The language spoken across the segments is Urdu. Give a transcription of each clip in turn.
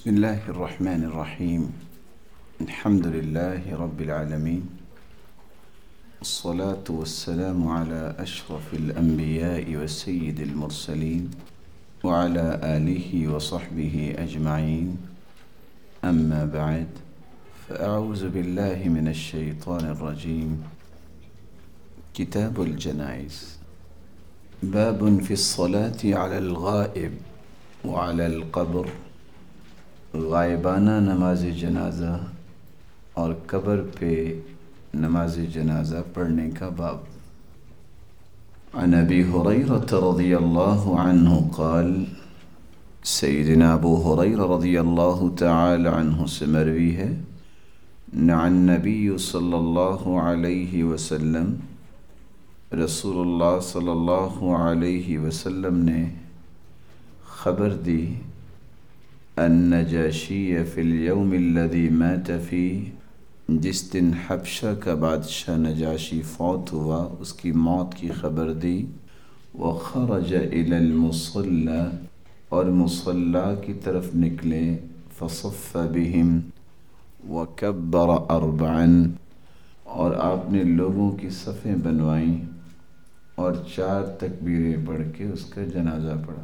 بسم الله الرحمن الرحيم. الحمد لله رب العالمين، الصلاة والسلام على أشرف الأنبياء وسيد المرسلين وعلى آله وصحبه أجمعين. أما بعد، فأعوذ بالله من الشيطان الرجيم. كتاب الجنائز. باب في الصلاة على الغائب وعلى القبر. غائبانہ نماز جنازہ اور قبر پہ نماز جنازہ پڑھنے کا باب۔ عن ابی ہریرہ رضی اللہ عنہ قال، سیدنا ابو ہریرہ رضی اللہ تعالی عنہ سے مروی ہے، عن نبی صلی اللہ علیہ وسلم، رسول اللہ صلی اللہ علیہ وسلم نے خبر دی، النجاشی فی الیوم الذی مات فیہ، جس دن حبشہ کا بادشاہ نجاشی فوت ہوا اس کی موت کی خبر دی، وخرج الی المصلی، اور مصلی کی طرف نکلے، فصف بہم وکبر اربعا، اور آپ نے لوگوں کی صفیں بنوائیں اور 4 تکبیریں پڑھ کے اس کا جنازہ پڑھا۔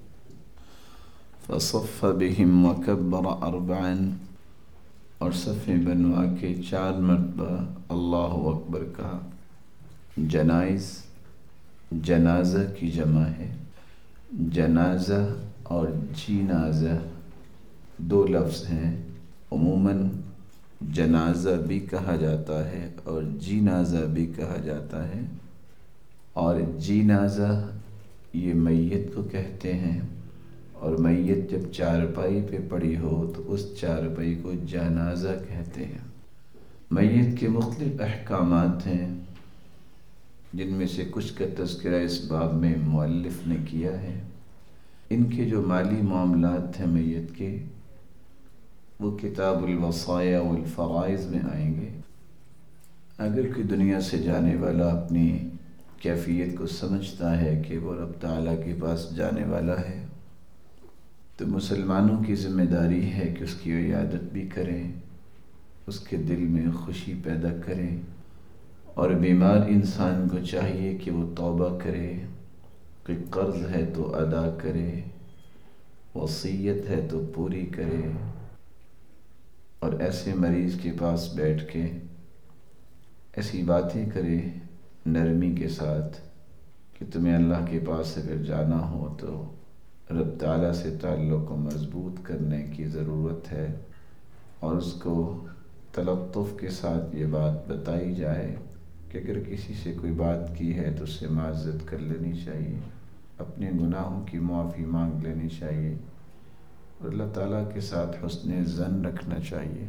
فصف بہم وکبر اربعا، اور صفیں بنوا کے 4 مرتبہ اللہ اکبر کہا۔ جنائز جنازہ کی جمع ہے۔ جنازہ اور جنازہ 2 لفظ ہیں۔ عموماً جنازہ بھی کہا جاتا ہے اور جنازہ بھی کہا جاتا ہے، اور جنازہ یہ میت کو کہتے ہیں، اور میت جب چارپائی پہ پڑی ہو تو اس چارپائی کو جنازہ کہتے ہیں۔ میت کے مختلف احکامات ہیں، جن میں سے کچھ کا تذکرہ اس باب میں مؤلف نے کیا ہے۔ ان کے جو مالی معاملات ہیں میت کے، وہ کتاب الوصایا والفرائض میں آئیں گے۔ اگر کوئی دنیا سے جانے والا اپنی کیفیت کو سمجھتا ہے کہ وہ رب تعالیٰ کے پاس جانے والا ہے، تو مسلمانوں کی ذمہ داری ہے کہ اس کی عیادت بھی کریں، اس کے دل میں خوشی پیدا کریں، اور بیمار انسان کو چاہیے کہ وہ توبہ کرے، کوئی قرض ہے تو ادا کرے، وصیت ہے تو پوری کرے، اور ایسے مریض کے پاس بیٹھ کے ایسی باتیں کرے نرمی کے ساتھ کہ تمہیں اللہ کے پاس اگر جانا ہو تو رب تعالیٰ سے تعلق کو مضبوط کرنے کی ضرورت ہے، اور اس کو تلطف کے ساتھ یہ بات بتائی جائے کہ اگر کسی سے کوئی بات کی ہے تو اس سے معذرت کر لینی چاہیے، اپنے گناہوں کی معافی مانگ لینی چاہیے، اور اللہ تعالیٰ کے ساتھ حسن ظن رکھنا چاہیے۔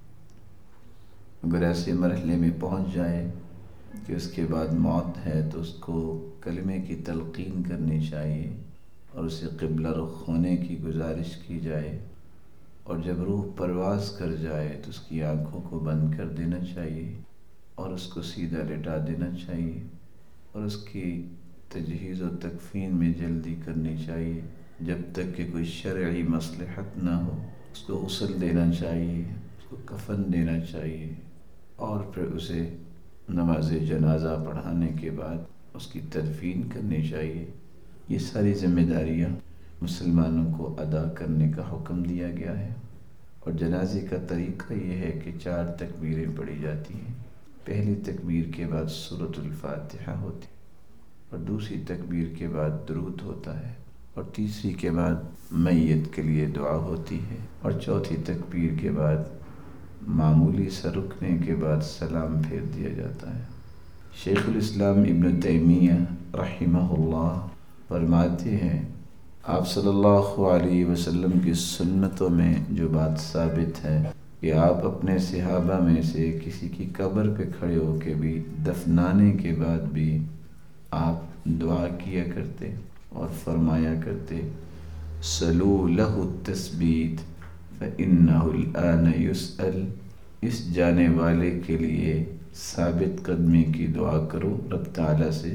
اگر ایسے مرحلے میں پہنچ جائے کہ اس کے بعد موت ہے تو اس کو کلمے کی تلقین کرنی چاہیے، اور اسے قبلہ رخ ہونے کی گزارش کی جائے، اور جب روح پرواز کر جائے تو اس کی آنکھوں کو بند کر دینا چاہیے، اور اس کو سیدھا لٹا دینا چاہیے، اور اس کی تجہیز و تکفین میں جلدی کرنی چاہیے جب تک کہ کوئی شرعی مصلحت نہ ہو۔ اس کو غسل دینا چاہیے، اس کو کفن دینا چاہیے، اور پھر اسے نماز جنازہ پڑھانے کے بعد اس کی تدفین کرنی چاہیے۔ یہ ساری ذمہ داریاں مسلمانوں کو ادا کرنے کا حکم دیا گیا ہے، اور جنازے کا طریقہ یہ ہے کہ 4 تکبیریں پڑھی جاتی ہیں۔ پہلی تکبیر کے بعد سورۃ الفاتحہ ہوتی ہے، اور دوسری تکبیر کے بعد درود ہوتا ہے، اور تیسری کے بعد میت کے لیے دعا ہوتی ہے، اور چوتھی تکبیر کے بعد معمولی سا رکنے کے بعد سلام پھیر دیا جاتا ہے۔ شیخ الاسلام ابن تیمیہ رحمہ اللہ فرماتے ہیں، آپ صلی اللہ علیہ وسلم کی سنتوں میں جو بات ثابت ہے کہ آپ اپنے صحابہ میں سے کسی کی قبر پہ کھڑے ہو کے بھی دفنانے کے بعد بھی آپ دعا کیا کرتے اور فرمایا کرتے، صلوا لہ التثبیت فإنہ الآن یسأل، اس جانے والے کے لیے ثابت قدمی کی دعا کرو رب تعالیٰ سے،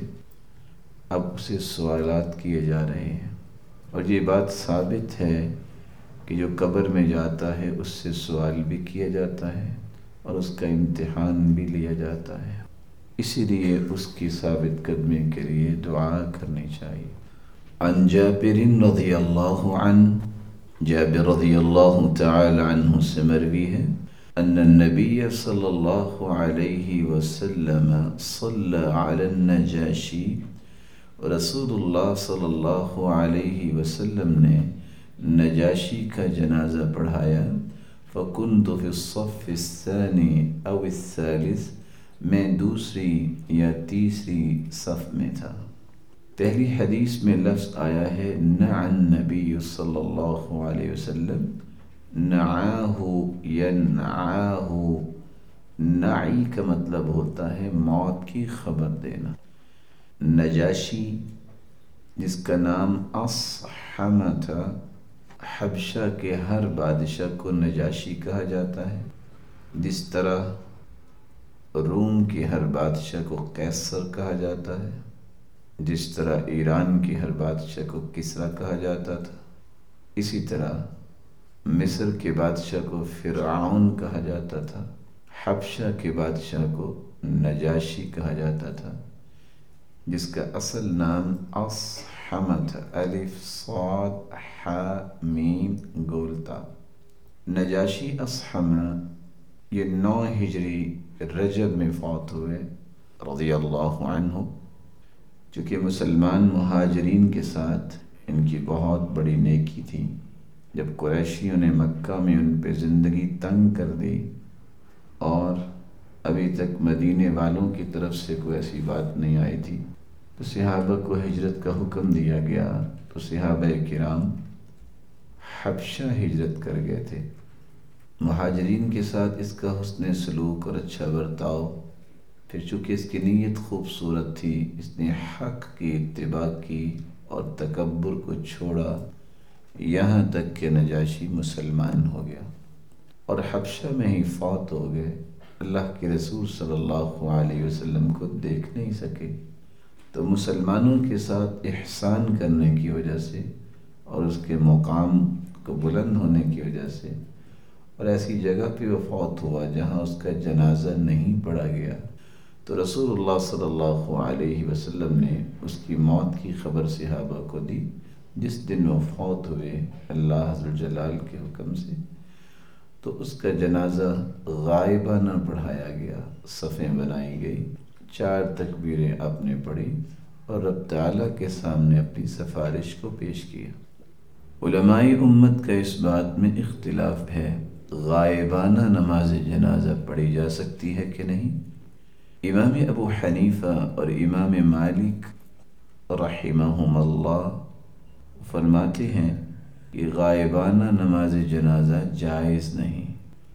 اب اسے سوالات کیے جا رہے ہیں۔ اور یہ بات ثابت ہے کہ جو قبر میں جاتا ہے اس سے سوال بھی کیا جاتا ہے اور اس کا امتحان بھی لیا جاتا ہے، اسی لیے اس کی ثابت قدمی کے لیے دعا کرنی چاہیے۔ عن جابر رضی اللہ عنہ، جابر رضی اللہ تعالی عنہ سے مروی ہے، ان النبی صلی اللہ علیہ وسلم صلی علی النجاشی، رسول اللہ صلی اللہ علیہ وسلم نے نجاشی کا جنازہ پڑھایا، فکنت فی الصف الثانی او الثالث، میں دوسری یا تیسری صف میں تھا۔ پہلی حدیث میں لفظ آیا ہے نعى النبی صلی اللہ علیہ وسلم، نعاہ ینعاہ، نعی کا مطلب ہوتا ہے موت کی خبر دینا۔ نجاشی جس کا نام اصحم تھا، حبشہ کے ہر بادشاہ کو نجاشی کہا جاتا ہے، جس طرح روم کے ہر بادشاہ کو قیصر کہا جاتا ہے، جس طرح ایران کے ہر بادشاہ کو کسریٰ کہا جاتا تھا، اسی طرح مصر کے بادشاہ کو فرعون کہا جاتا تھا، حبشہ کے بادشاہ کو نجاشی کہا جاتا تھا، جس کا اصل نام اصحم تھا، الف صاد ح میم گول تا۔ نجاشی اصحم یہ 9 ہجری رجب میں فوت ہوئے رضی اللہ عنہ، چونکہ مسلمان مہاجرین کے ساتھ ان کی بہت بڑی نیکی تھی۔ جب قریشیوں نے مکہ میں ان پہ زندگی تنگ کر دی اور ابھی تک مدینے والوں کی طرف سے کوئی ایسی بات نہیں آئی تھی، تو صحابہ کو ہجرت کا حکم دیا گیا، تو صحابہ کرام حبشہ ہجرت کر گئے تھے۔ مہاجرین کے ساتھ اس کا حسن سلوک اور اچھا برتاؤ، پھر چونکہ اس کی نیت خوبصورت تھی، اس نے حق کی اتباع کی اور تکبر کو چھوڑا، یہاں تک کہ نجاشی مسلمان ہو گیا اور حبشہ میں ہی فوت ہو گئے۔ اللہ کے رسول صلی اللہ علیہ وسلم کو دیکھ نہیں سکے، تو مسلمانوں کے ساتھ احسان کرنے کی وجہ سے اور اس کے مقام کو بلند ہونے کی وجہ سے اور ایسی جگہ پہ وہ فوت ہوا جہاں اس کا جنازہ نہیں پڑھا گیا، تو رسول اللہ صلی اللہ علیہ وسلم نے اس کی موت کی خبر صحابہ کو دی۔ جس دن وہ فوت ہوئے اللہ عز و جلال کے حکم سے، تو اس کا جنازہ غائبانہ پڑھایا گیا، صفیں بنائی گئی، 4 تکبیریں آپ نے پڑھی اور رب تعالیٰ کے سامنے اپنی سفارش کو پیش کیا۔ علماء امت کا اس بات میں اختلاف ہے، غائبانہ نماز جنازہ پڑھی جا سکتی ہے کہ نہیں؟ امام ابو حنیفہ اور امام مالک رحمہم اللہ فرماتے ہیں کہ غائبانہ نماز جنازہ جائز نہیں۔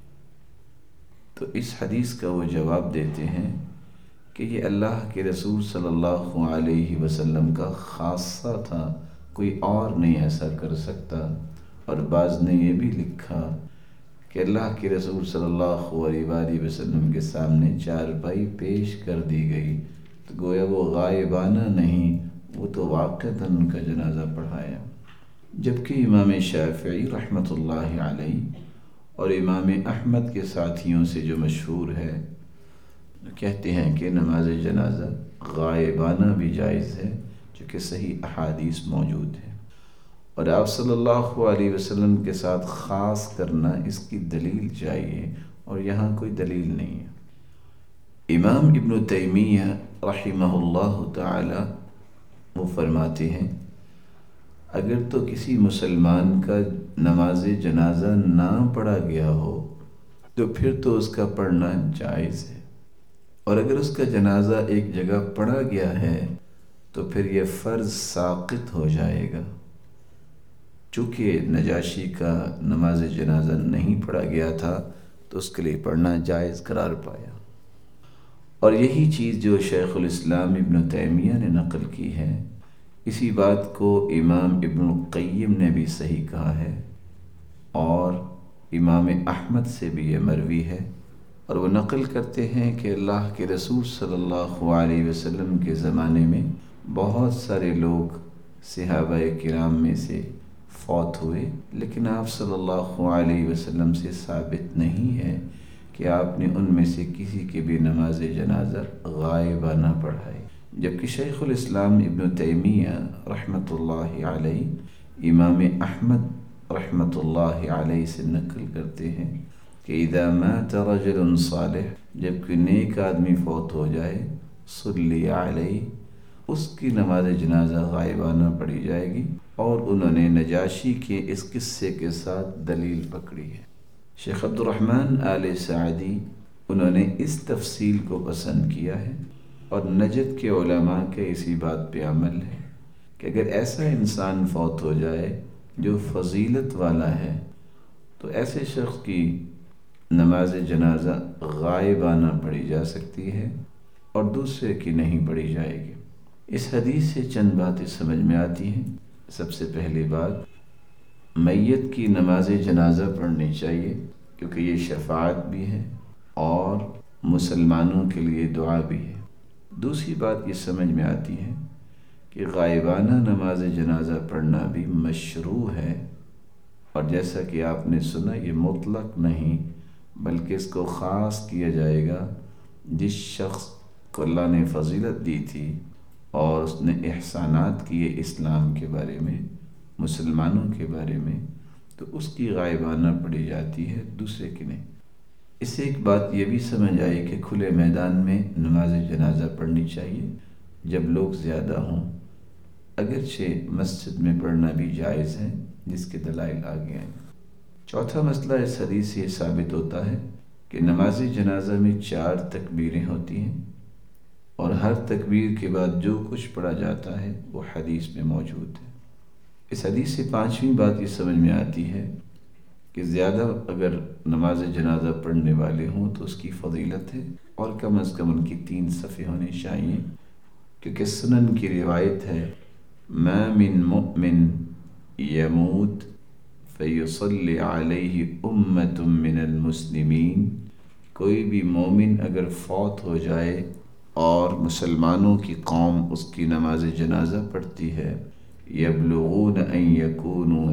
تو اس حدیث کا وہ جواب دیتے ہیں کہ یہ اللہ کے رسول صلی اللہ علیہ وسلم کا خاصہ تھا، کوئی اور نہیں ایسا کر سکتا۔ اور بعض نے یہ بھی لکھا کہ اللہ کے رسول صلی اللہ علیہ وآلہ وسلم کے سامنے چارپائی پیش کر دی گئی، تو گویا وہ غائبانہ نہیں، وہ تو واقعتاً ان کا جنازہ پڑھایا۔ جبکہ امام شافعی رحمۃ اللہ علیہ اور امام احمد کے ساتھیوں سے جو مشہور ہے، کہتے ہیں کہ نماز جنازہ غائبانہ بھی جائز ہے، چونکہ صحیح احادیث موجود ہے، اور آپ صلی اللہ علیہ وسلم کے ساتھ خاص کرنا اس کی دلیل چاہیے، اور یہاں کوئی دلیل نہیں ہے۔ امام ابن تیمیہ رحمہ اللہ تعالی وہ فرماتے ہیں اگر تو کسی مسلمان کا نماز جنازہ نہ پڑھا گیا ہو تو پھر تو اس کا پڑھنا جائز ہے، اور اگر اس کا جنازہ ایک جگہ پڑھا گیا ہے تو پھر یہ فرض ساقط ہو جائے گا۔ چونکہ نجاشی کا نماز جنازہ نہیں پڑھا گیا تھا تو اس کے لیے پڑھنا جائز قرار پایا، اور یہی چیز جو شیخ الاسلام ابن تیمیہ نے نقل کی ہے، اسی بات کو امام ابن القیم نے بھی صحیح کہا ہے، اور امام احمد سے بھی یہ مروی ہے، اور وہ نقل کرتے ہیں کہ اللہ کے رسول صلی اللہ علیہ وسلم کے زمانے میں بہت سارے لوگ صحابہ کرام میں سے فوت ہوئے، لیکن آپ صلی اللہ علیہ وسلم سے ثابت نہیں ہے کہ آپ نے ان میں سے کسی کی بھی نماز جنازہ غائبانہ پڑھائی، جبکہ شیخ الاسلام ابن تیمیہ رحمۃ اللہ علیہ امام احمد رحمۃ اللہ علیہ سے نقل کرتے ہیں کہ اذا مات رجل صالح، جب کوئی نیک آدمی فوت ہو جائے، صلی علیہ، اس کی نماز جنازہ غائبانہ پڑھی جائے گی، اور انہوں نے نجاشی کے اس قصے کے ساتھ دلیل پکڑی ہے۔ شیخ عبد الرحمن آل سعدی انہوں نے اس تفصیل کو پسند کیا ہے، اور نجد کے علماء کے اسی بات پہ عمل ہے کہ اگر ایسا انسان فوت ہو جائے جو فضیلت والا ہے تو ایسے شخص کی نماز جنازہ غائبانہ پڑھی جا سکتی ہے اور دوسرے کی نہیں پڑھی جائے گی۔ اس حدیث سے چند باتیں سمجھ میں آتی ہیں۔ سب سے پہلی بات، میت کی نماز جنازہ پڑھنی چاہیے کیونکہ یہ شفاعت بھی ہے اور مسلمانوں کے لیے دعا بھی ہے۔ دوسری بات یہ سمجھ میں آتی ہے کہ غائبانہ نماز جنازہ پڑھنا بھی مشروع ہے، اور جیسا کہ آپ نے سنا یہ مطلق نہیں بلکہ اس کو خاص کیا جائے گا جس شخص کو اللہ نے فضیلت دی تھی اور اس نے احسانات کیے اسلام کے بارے میں، مسلمانوں کے بارے میں، تو اس کی غائبانہ پڑھی جاتی ہے، دوسرے کی نہیں۔ اس سے ایک بات یہ بھی سمجھ آئی کہ کھلے میدان میں نماز جنازہ پڑھنی چاہیے جب لوگ زیادہ ہوں، اگرچہ مسجد میں پڑھنا بھی جائز ہے، جس کے دلائل آگے ہیں۔ چوتھا مسئلہ اس حدیث سے ثابت ہوتا ہے کہ نماز جنازہ میں 4 تکبیریں ہوتی ہیں، اور ہر تکبیر کے بعد جو کچھ پڑھا جاتا ہے وہ حدیث میں موجود ہے۔ اس حدیث سے 5ویں بات یہ سمجھ میں آتی ہے کہ زیادہ اگر نماز جنازہ پڑھنے والے ہوں تو اس کی فضیلت ہے، اور کم از کم ان کی 3 صفیں ہونی چاہیے، کیونکہ سنن کی روایت ہے ما من مؤمن یموت فیصلی علیہ امت من المسلمین، کوئی بھی مومن اگر فوت ہو جائے اور مسلمانوں کی قوم اس کی نماز جنازہ پڑھتی ہے، یبلغون ان یکونوا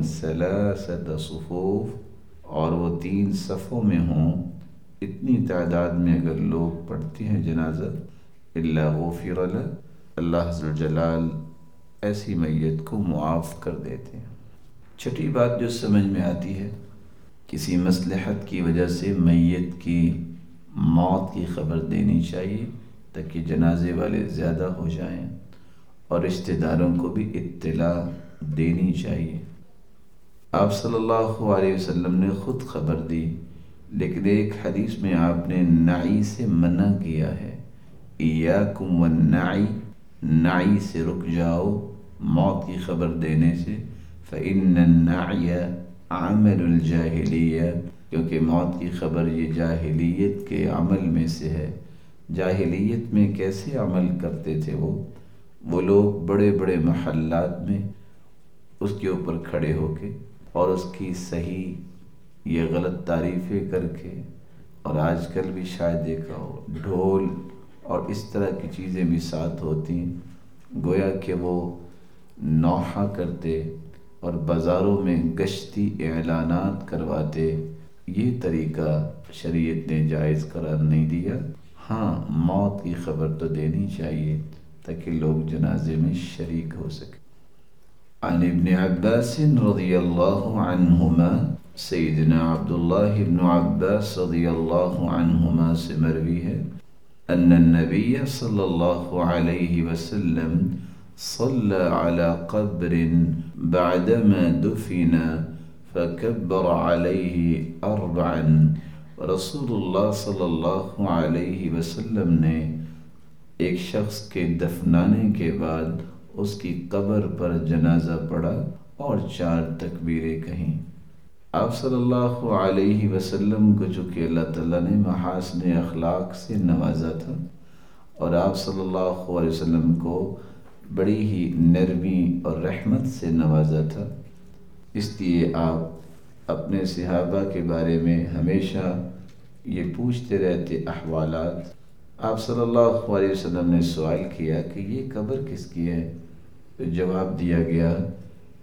3 صفوف، اور وہ 3 صفوں میں ہوں، اتنی تعداد میں اگر لوگ پڑھتے ہیں جنازہ، الا غفر لہ، اللہ عز و جلال ایسی میت کو معاف کر دیتے ہیں۔ چھٹی بات جو سمجھ میں آتی ہے، کسی مصلحت کی وجہ سے میت کی موت کی خبر دینی چاہیے تاکہ جنازے والے زیادہ ہو جائیں، اور رشتہ داروں کو بھی اطلاع دینی چاہیے۔ آپ صلی اللہ علیہ وسلم نے خود خبر دی، لیکن ایک حدیث میں آپ نے نعی سے منع کیا ہے، ایاکم والنعی، نعی سے رک جاؤ موت کی خبر دینے سے، فإن النعی عمل الجاہلیہ، کیونکہ موت کی خبر یہ جاہلیت کے عمل میں سے ہے۔ جاہلیت میں کیسے عمل کرتے تھے وہ لوگ بڑے بڑے محلات میں اس کے اوپر کھڑے ہو کے اور اس کی صحیح یہ غلط تعریفیں کر کے، اور آج کل بھی شاید دیکھا ہو ڈھول اور اس طرح کی چیزیں بھی ساتھ ہوتی ہیں، گویا کہ وہ نوحہ کرتے اور بازاروں میں گشتی اعلانات کرواتے۔ یہ طریقہ شریعت نے جائز قرار نہیں دیا۔ ہاں، موت کی خبر تو دینی چاہیے تاکہ لوگ جنازے میں شریک ہو سکیں۔ عن ابن عباس رضی اللہ عنہما، سیدنا عبداللہ ابن عباس رضی اللہ عنہما سے مروی ہے، ان النبی صلی اللہ علیہ وسلم صلی علی قبر بعدما دفن فکبر علیہ 4، رسول اللہ صلی اللہ علیہ وسلم نے ایک شخص کے دفنانے کے بعد اس کی قبر پر جنازہ پڑھا اور 4 تکبیریں کہیں۔ آپ صلی اللہ علیہ وسلم کو چونکہ اللہ تعالیٰ نے محاسن اخلاق سے نوازا تھا، اور آپ صلی اللہ علیہ وسلم کو بڑی ہی نرمی اور رحمت سے نوازا تھا، اس لیے آپ اپنے صحابہ کے بارے میں ہمیشہ یہ پوچھتے رہتے احوالات۔ آپ صلی اللہ علیہ وسلم نے سوال کیا کہ یہ قبر کس کی ہے؟ تو جواب دیا گیا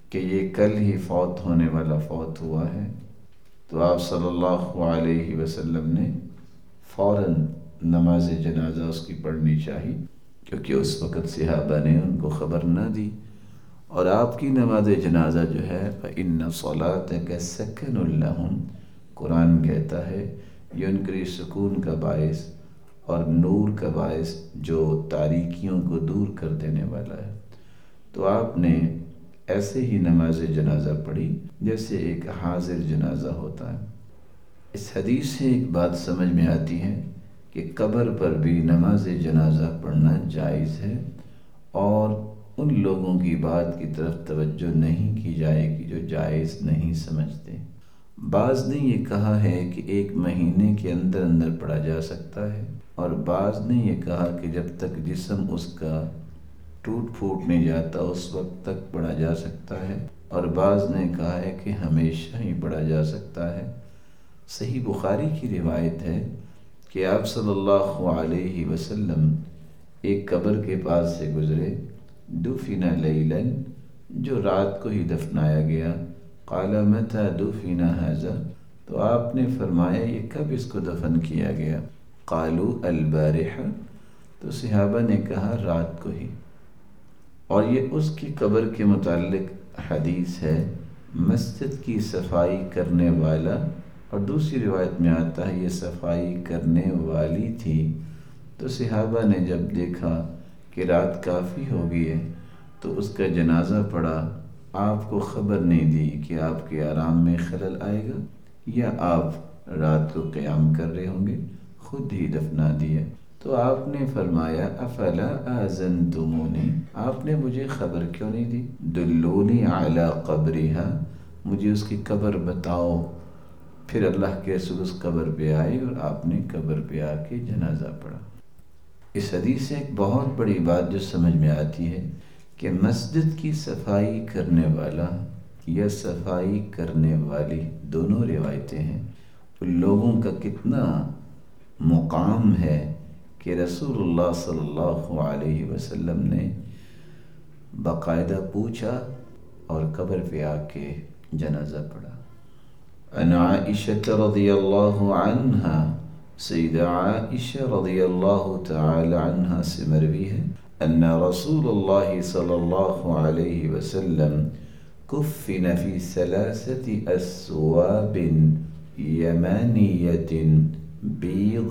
کہ یہ کل ہی فوت ہونے والا فوت ہوا ہے، تو آپ صلی اللہ علیہ وسلم نے فوراً نماز جنازہ اس کی پڑھنی چاہیے، کیونکہ اس وقت صحابہ نے ان کو خبر نہ دی۔ اور آپ کی نماز جنازہ جو ہے فَإِنَّ صَلَاتَكَ سَكَنٌ لَهُمْ، قرآن کہتا ہے یہ ان کے لیے سکون کا باعث اور نور کا باعث جو تاریکیوں کو دور کر دینے والا ہے۔ تو آپ نے ایسے ہی نماز جنازہ پڑھی جیسے ایک حاضر جنازہ ہوتا ہے۔ اس حدیث سے ایک بات سمجھ میں آتی ہے کہ قبر پر بھی نماز جنازہ پڑھنا جائز ہے، اور ان لوگوں کی بات کی طرف توجہ نہیں کی جائے گی جو جائز نہیں سمجھتے۔ بعض نے یہ کہا ہے کہ 1 مہینے کے اندر اندر پڑھا جا سکتا ہے، اور بعض نے یہ کہا کہ جب تک جسم اس کا ٹوٹ پھوٹ نہیں جاتا اس وقت تک پڑھا جا سکتا ہے، اور بعض نے کہا ہے کہ ہمیشہ ہی پڑھا جا سکتا ہے۔ صحیح بخاری کی روایت ہے کہ آپ صلی اللہ علیہ وسلم ایک قبر کے پاس سے گزرے، دفن لیلا، جو رات کو ہی دفنایا گیا۔ قال متى دفن هذا، تو آپ نے فرمایا یہ کب اس کو دفن کیا گیا؟ قالوا البارحة، تو صحابہ نے کہا رات کو ہی۔ اور یہ اس کی قبر کے متعلق حدیث ہے، مسجد کی صفائی کرنے والا، اور دوسری روایت میں آتا ہے یہ صفائی کرنے والی تھی۔ تو صحابہ نے جب دیکھا کہ رات کافی ہو گئی ہے تو اس کا جنازہ پڑھا۔ آپ کو خبر نہیں دی کہ آپ کے آرام میں خلل آئے گا یا آپ رات کو قیام کر رہے ہوں گے، خود ہی دفنا دیا۔ تو آپ نے فرمایا افلا آذنتمونی، آپ نے مجھے خبر کیوں نہیں دی؟ دلونی علی قبرہا، مجھے اس کی قبر بتاؤ۔ پھر اللہ کے رسول اس قبر پہ آئے اور آپ نے قبر پہ آ کے جنازہ پڑھا۔ اس حدیث سے ایک بہت بڑی بات جو سمجھ میں آتی ہے کہ مسجد کی صفائی کرنے والا یا صفائی کرنے والی، دونوں روایتیں ہیں، ان لوگوں کا کتنا مقام ہے کہ رسول اللہ صلی اللہ علیہ وسلم نے باقاعدہ پوچھا اور قبر پہ آ کے جنازہ پڑھا۔ عن عائشہ رضی اللہ عنہا، سیدہ عائشہ رضی اللہ تعالی عنہا سے مروی ہے، ان رسول اللہ صلی اللہ علیہ وسلم کفن فی 3 اثواب یمانیۃ بیض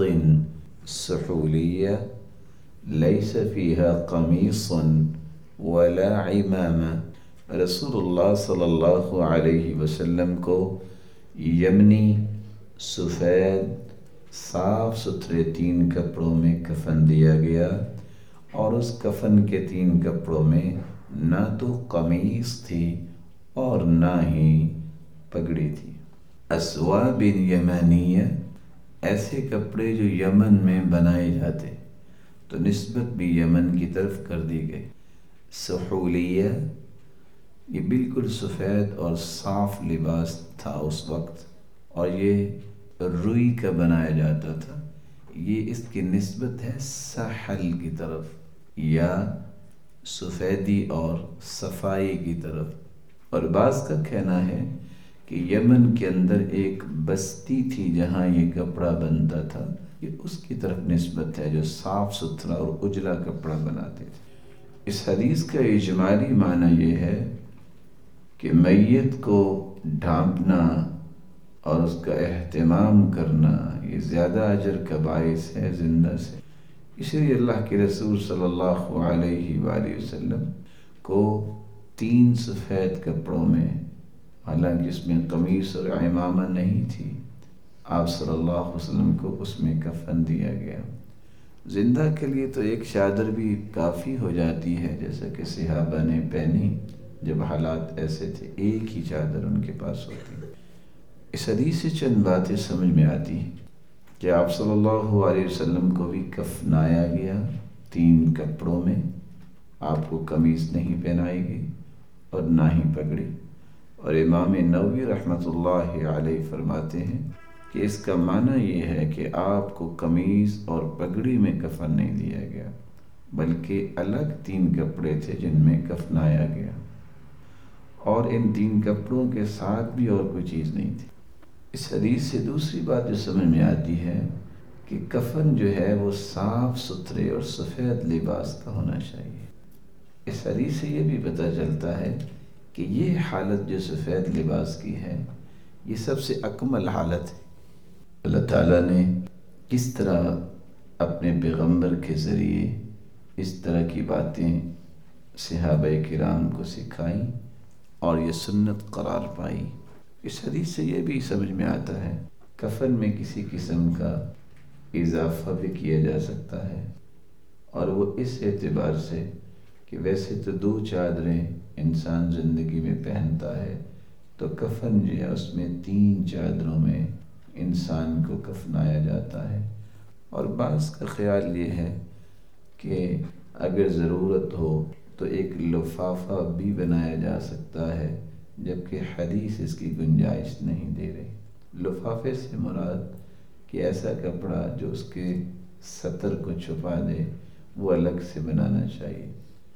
سحولیہ لیس فیہا قمیص ولا عمامہ۔ رسول اللہ صلی اللہ علیہ وسلم کو یمنی سفید صاف ستھرے 3 کپڑوں میں کفن دیا گیا، اور اس کفن کے 3 کپڑوں میں نہ تو قمیص تھی اور نہ ہی پگڑی تھی۔ اسواب یمانیہ، ایسے کپڑے جو یمن میں بنائے جاتے، تو نسبت بھی یمن کی طرف کر دی گئی۔ سحولیہ، یہ بالکل سفید اور صاف لباس تھا اس وقت، اور یہ روئی کا بنایا جاتا تھا۔ یہ اس کی نسبت ہے ساحل کی طرف یا سفیدی اور صفائی کی طرف۔ اور بعض کا کہنا ہے کہ یمن کے اندر ایک بستی تھی جہاں یہ کپڑا بنتا تھا، یہ اس کی طرف نسبت ہے جو صاف ستھرا اور اجلا کپڑا بناتے تھے۔ اس حدیث کا اجمالی معنی یہ ہے کہ میت کو ڈھانپنا اور اس کا اہتمام کرنا یہ زیادہ اجر کا باعث ہے زندہ سے۔ اس لیے اللہ کے رسول صلی اللہ علیہ وآلہ وسلم کو 3 سفید کپڑوں میں، حالانکہ اس میں قمیص اور عمامہ نہیں تھی، آپ صلی اللہ علیہ وسلم کو اس میں کفن دیا گیا۔ زندہ کے لیے تو ایک چادر بھی کافی ہو جاتی ہے، جیسا کہ صحابہ نے پہنی جب حالات ایسے تھے، ایک ہی چادر ان کے پاس ہوتی۔ اس حدیث سے چند باتیں سمجھ میں آتی ہیں کہ آپ صلی اللہ علیہ وسلم کو بھی کفنایا گیا 3 کپڑوں میں، آپ کو قمیص نہیں پہنائی گئی اور نہ ہی پگڑی۔ اور امام نووی رحمۃ اللہ علیہ فرماتے ہیں کہ اس کا معنی یہ ہے کہ آپ کو قمیص اور پگڑی میں کفن نہیں دیا گیا، بلکہ الگ 3 کپڑے تھے جن میں کفنایا گیا۔ اور ان 3 کپڑوں کے ساتھ بھی اور کوئی چیز نہیں تھی۔ اس حدیث سے دوسری بات جو سمجھ میں آتی ہے کہ کفن جو ہے وہ صاف ستھرے اور سفید لباس کا ہونا چاہیے۔ اس حدیث سے یہ بھی پتہ چلتا ہے کہ یہ حالت جو سفید لباس کی ہے یہ سب سے اکمل حالت ہے۔ اللہ تعالیٰ نے کس طرح اپنے پیغمبر کے ذریعے اس طرح کی باتیں صحابہ کرام کو سکھائیں اور یہ سنت قرار پائی۔ اس حدیث سے یہ بھی سمجھ میں آتا ہے کفن میں کسی قسم کا اضافہ بھی کیا جا سکتا ہے، اور وہ اس اعتبار سے کہ ویسے تو 2 چادریں انسان زندگی میں پہنتا ہے، تو کفن جو ہے اس میں 3 چادروں میں انسان کو کفنایا جاتا ہے۔ اور بعض کا خیال یہ ہے کہ اگر ضرورت ہو تو ایک لفافہ بھی بنایا جا سکتا ہے، جبکہ حدیث اس کی گنجائش نہیں دے رہی۔ لفافے سے مراد کہ ایسا کپڑا جو اس کے سطر کو چھپا دے وہ الگ سے بنانا چاہیے،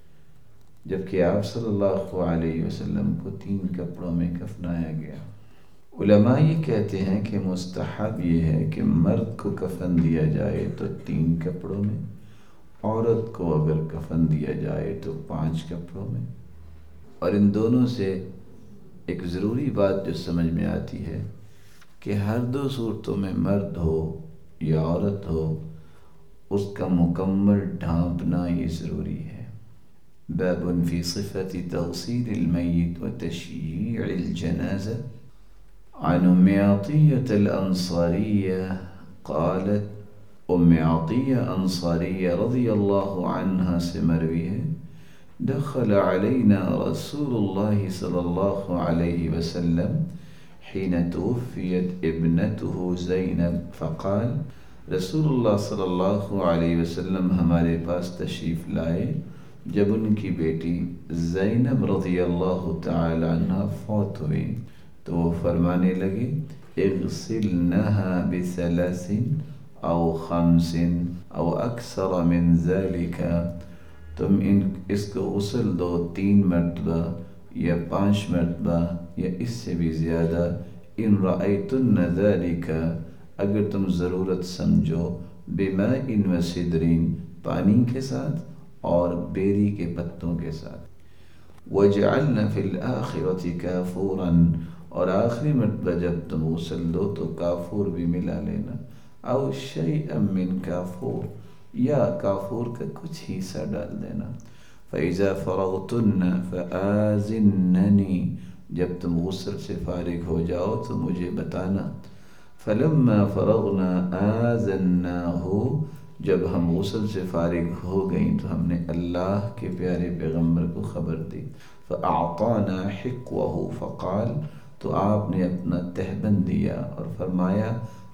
جبکہ آپ صلی اللہ علیہ وسلم کو 3 کپڑوں میں کفنایا گیا۔ علماء یہ کہتے ہیں کہ مستحب یہ ہے کہ مرد کو کفن دیا جائے تو 3 کپڑوں میں، عورت کو اگر کفن دیا جائے تو 5 کپڑوں میں۔ اور ان دونوں سے ایک ضروری بات جو سمجھ میں آتی ہے کہ ہر 2 صورتوں میں مرد ہو یا عورت ہو اس کا مکمل ڈھانپنا یہ ضروری ہے۔ باب فی صفت تغسیل المیت وتشییع الجنازہ۔ عن ام عطیہ الانصاریہ قالت، ام عطیہ انصاریہ رضی اللہ عنہا سے مروی ہے، دخل علینا رسول اللہ صلی اللہ علیہ وسلم حين توفیت ابنته زینب فقال، رسول اللہ صلی اللہ علیہ وسلم ہمارے پاس تشریف لائے جب ان کی بیٹی زینب رضی اللہ تعالی عنہ فوت ہوئی، تو وہ فرمانے لگے اغسلنها بثلاث او 5 او اکثر من ذلك، تم اس کو غسل دو 3 مرتبہ یا 5 مرتبہ یا اس سے بھی زیادہ، ان رأیتن ذلك، اگر تم ضرورت سمجھو، بماء و سدر، پانی کے ساتھ اور بیری کے پتوں کے ساتھ، وجعلن فی الآخرة کافورا، اور آخری مرتبہ جب تم غسل دو تو کافور بھی ملا لینا، او شیئا من کافور، یا کافور کا کچھ حصہ ڈال دینا، فإذا فرغتن فآذننی، جب تم غسل سے فارغ ہو جاؤ تو مجھے بتانا، فلما فرغنا آذناہ، جب ہم غسل سے فارغ ہو گئیں تو ہم نے اللہ کے پیارے پیغمبر کو خبر دی، فأعطانا حقوہ فقال، تو آپ نے اپنا تہبند دیا اور فرمایا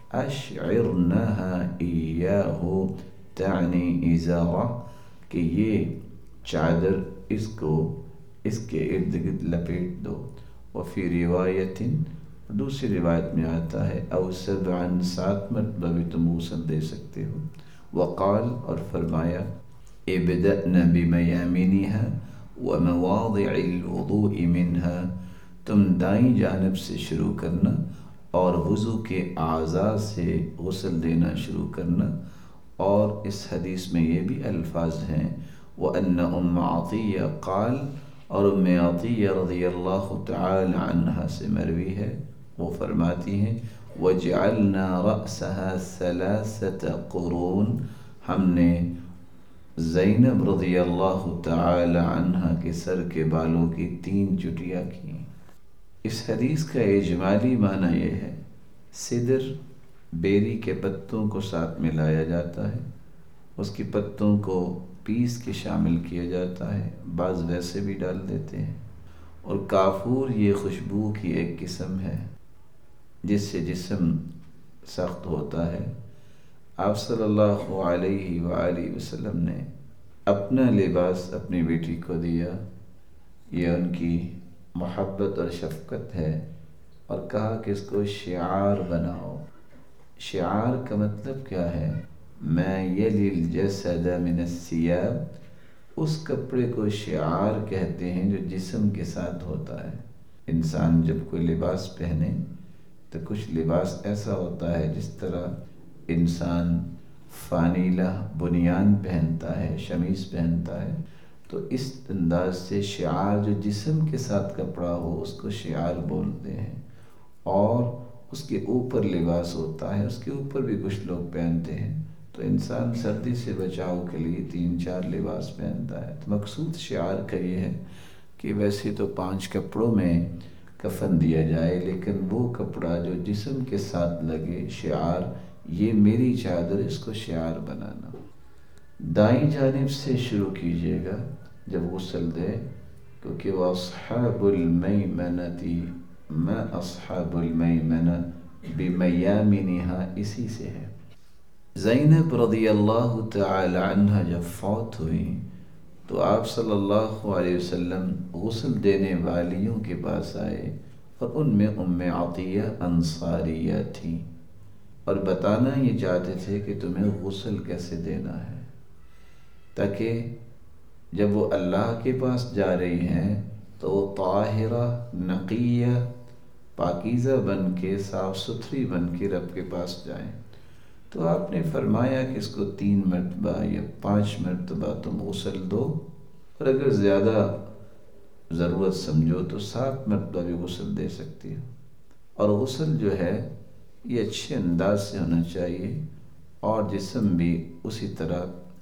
اشعرنها ایاہ، تعنی ازارہ، کہ یہ چادر اس کو اس کے ارد گرد لپیٹ دو، وفی روایت، دوسری روایت میں آتا ہے او 7، 7 مرتبہ بھی تم غسل دے سکتے ہو، وقال، اور فرمایا ابدأن بمیامنها ومواضع الوضوء منها، تم دائیں جانب سے شروع کرنا اور وضو کے اعضاء سے غسل دینا شروع کرنا۔ اور اس حدیث میں یہ بھی الفاظ ہیں وَأَنَّ أُمَّ عَطِيَّةَ قال، اور ام عطیہ رضی اللہ تعالی عنہا سے مروی ہے، وہ فرماتی ہیں وَجَعَلْنَا رَأْسَهَا 3 قُرُونٍ، ہم نے زینب رضی اللہ تعالی عنہا کے سر کے بالوں کی 3 چٹیاں کی۔ اس حدیث کا اجمالی معنی یہ ہے، سدر بیری کے پتوں کو ساتھ ملایا جاتا ہے، اس کی پتوں کو پیس کے شامل کیا جاتا ہے، بعض ویسے بھی ڈال دیتے ہیں، اور کافور یہ خوشبو کی ایک قسم ہے جس سے جسم سخت ہوتا ہے۔ آپ صلی اللہ علیہ وآلہ وسلم نے اپنا لباس اپنی بیٹی کو دیا، یہ ان کی محبت اور شفقت ہے، اور کہا کہ اس کو شعار بناؤ۔ شعار کا مطلب کیا ہے؟ ما یلی الجسد من الثیاب، اس کپڑے کو شعار کہتے ہیں جو جسم کے ساتھ ہوتا ہے۔ انسان جب کوئی لباس پہنے تو کچھ لباس ایسا ہوتا ہے جس طرح انسان فانیلا بنیان پہنتا ہے، شمیز پہنتا ہے، تو اس انداز سے شعار جو جسم کے ساتھ کپڑا ہو اس کو شعار بولتے ہیں، اور اس کے اوپر لباس ہوتا ہے، اس کے اوپر بھی کچھ لوگ پہنتے ہیں، تو انسان سردی سے بچاؤ کے لیے 3-4 لباس پہنتا ہے۔ تو مقصود شعار کا یہ ہے کہ ویسے تو 5 کپڑوں میں کفن دیا جائے، لیکن وہ کپڑا جو جسم کے ساتھ لگے، شعار، یہ میری چادر، اس کو شعار بنانا۔ دائیں جانب سے شروع کیجیے گا جب غسل دے، کیونکہ وہ اصحاب المیمنۃ، ما اصحاب المیمنہ بمیامنہا، اسی سے ہے۔ زینب رضی اللہ تعالی عنہ جب فوت ہوئی تو آپ صلی اللہ علیہ وسلم غسل دینے والیوں کے پاس آئے، اور ان میں ام عطیہ انصاریہ تھی، اور بتانا یہ چاہتے تھے کہ تمہیں غسل کیسے دینا ہے، تاکہ جب وہ اللہ کے پاس جا رہی ہیں تو وہ طاہرہ، نقیہ، پاکیزہ بن کے، صاف ستھری بن کے رب کے پاس جائیں۔ تو آپ نے فرمایا کہ اس کو 3 مرتبہ یا 5 مرتبہ تم غسل دو، اور اگر زیادہ ضرورت سمجھو تو 7 مرتبہ بھی غسل دے سکتی ہو۔ اور غسل جو ہے یہ اچھے انداز سے ہونا چاہیے، اور جسم بھی اسی طرح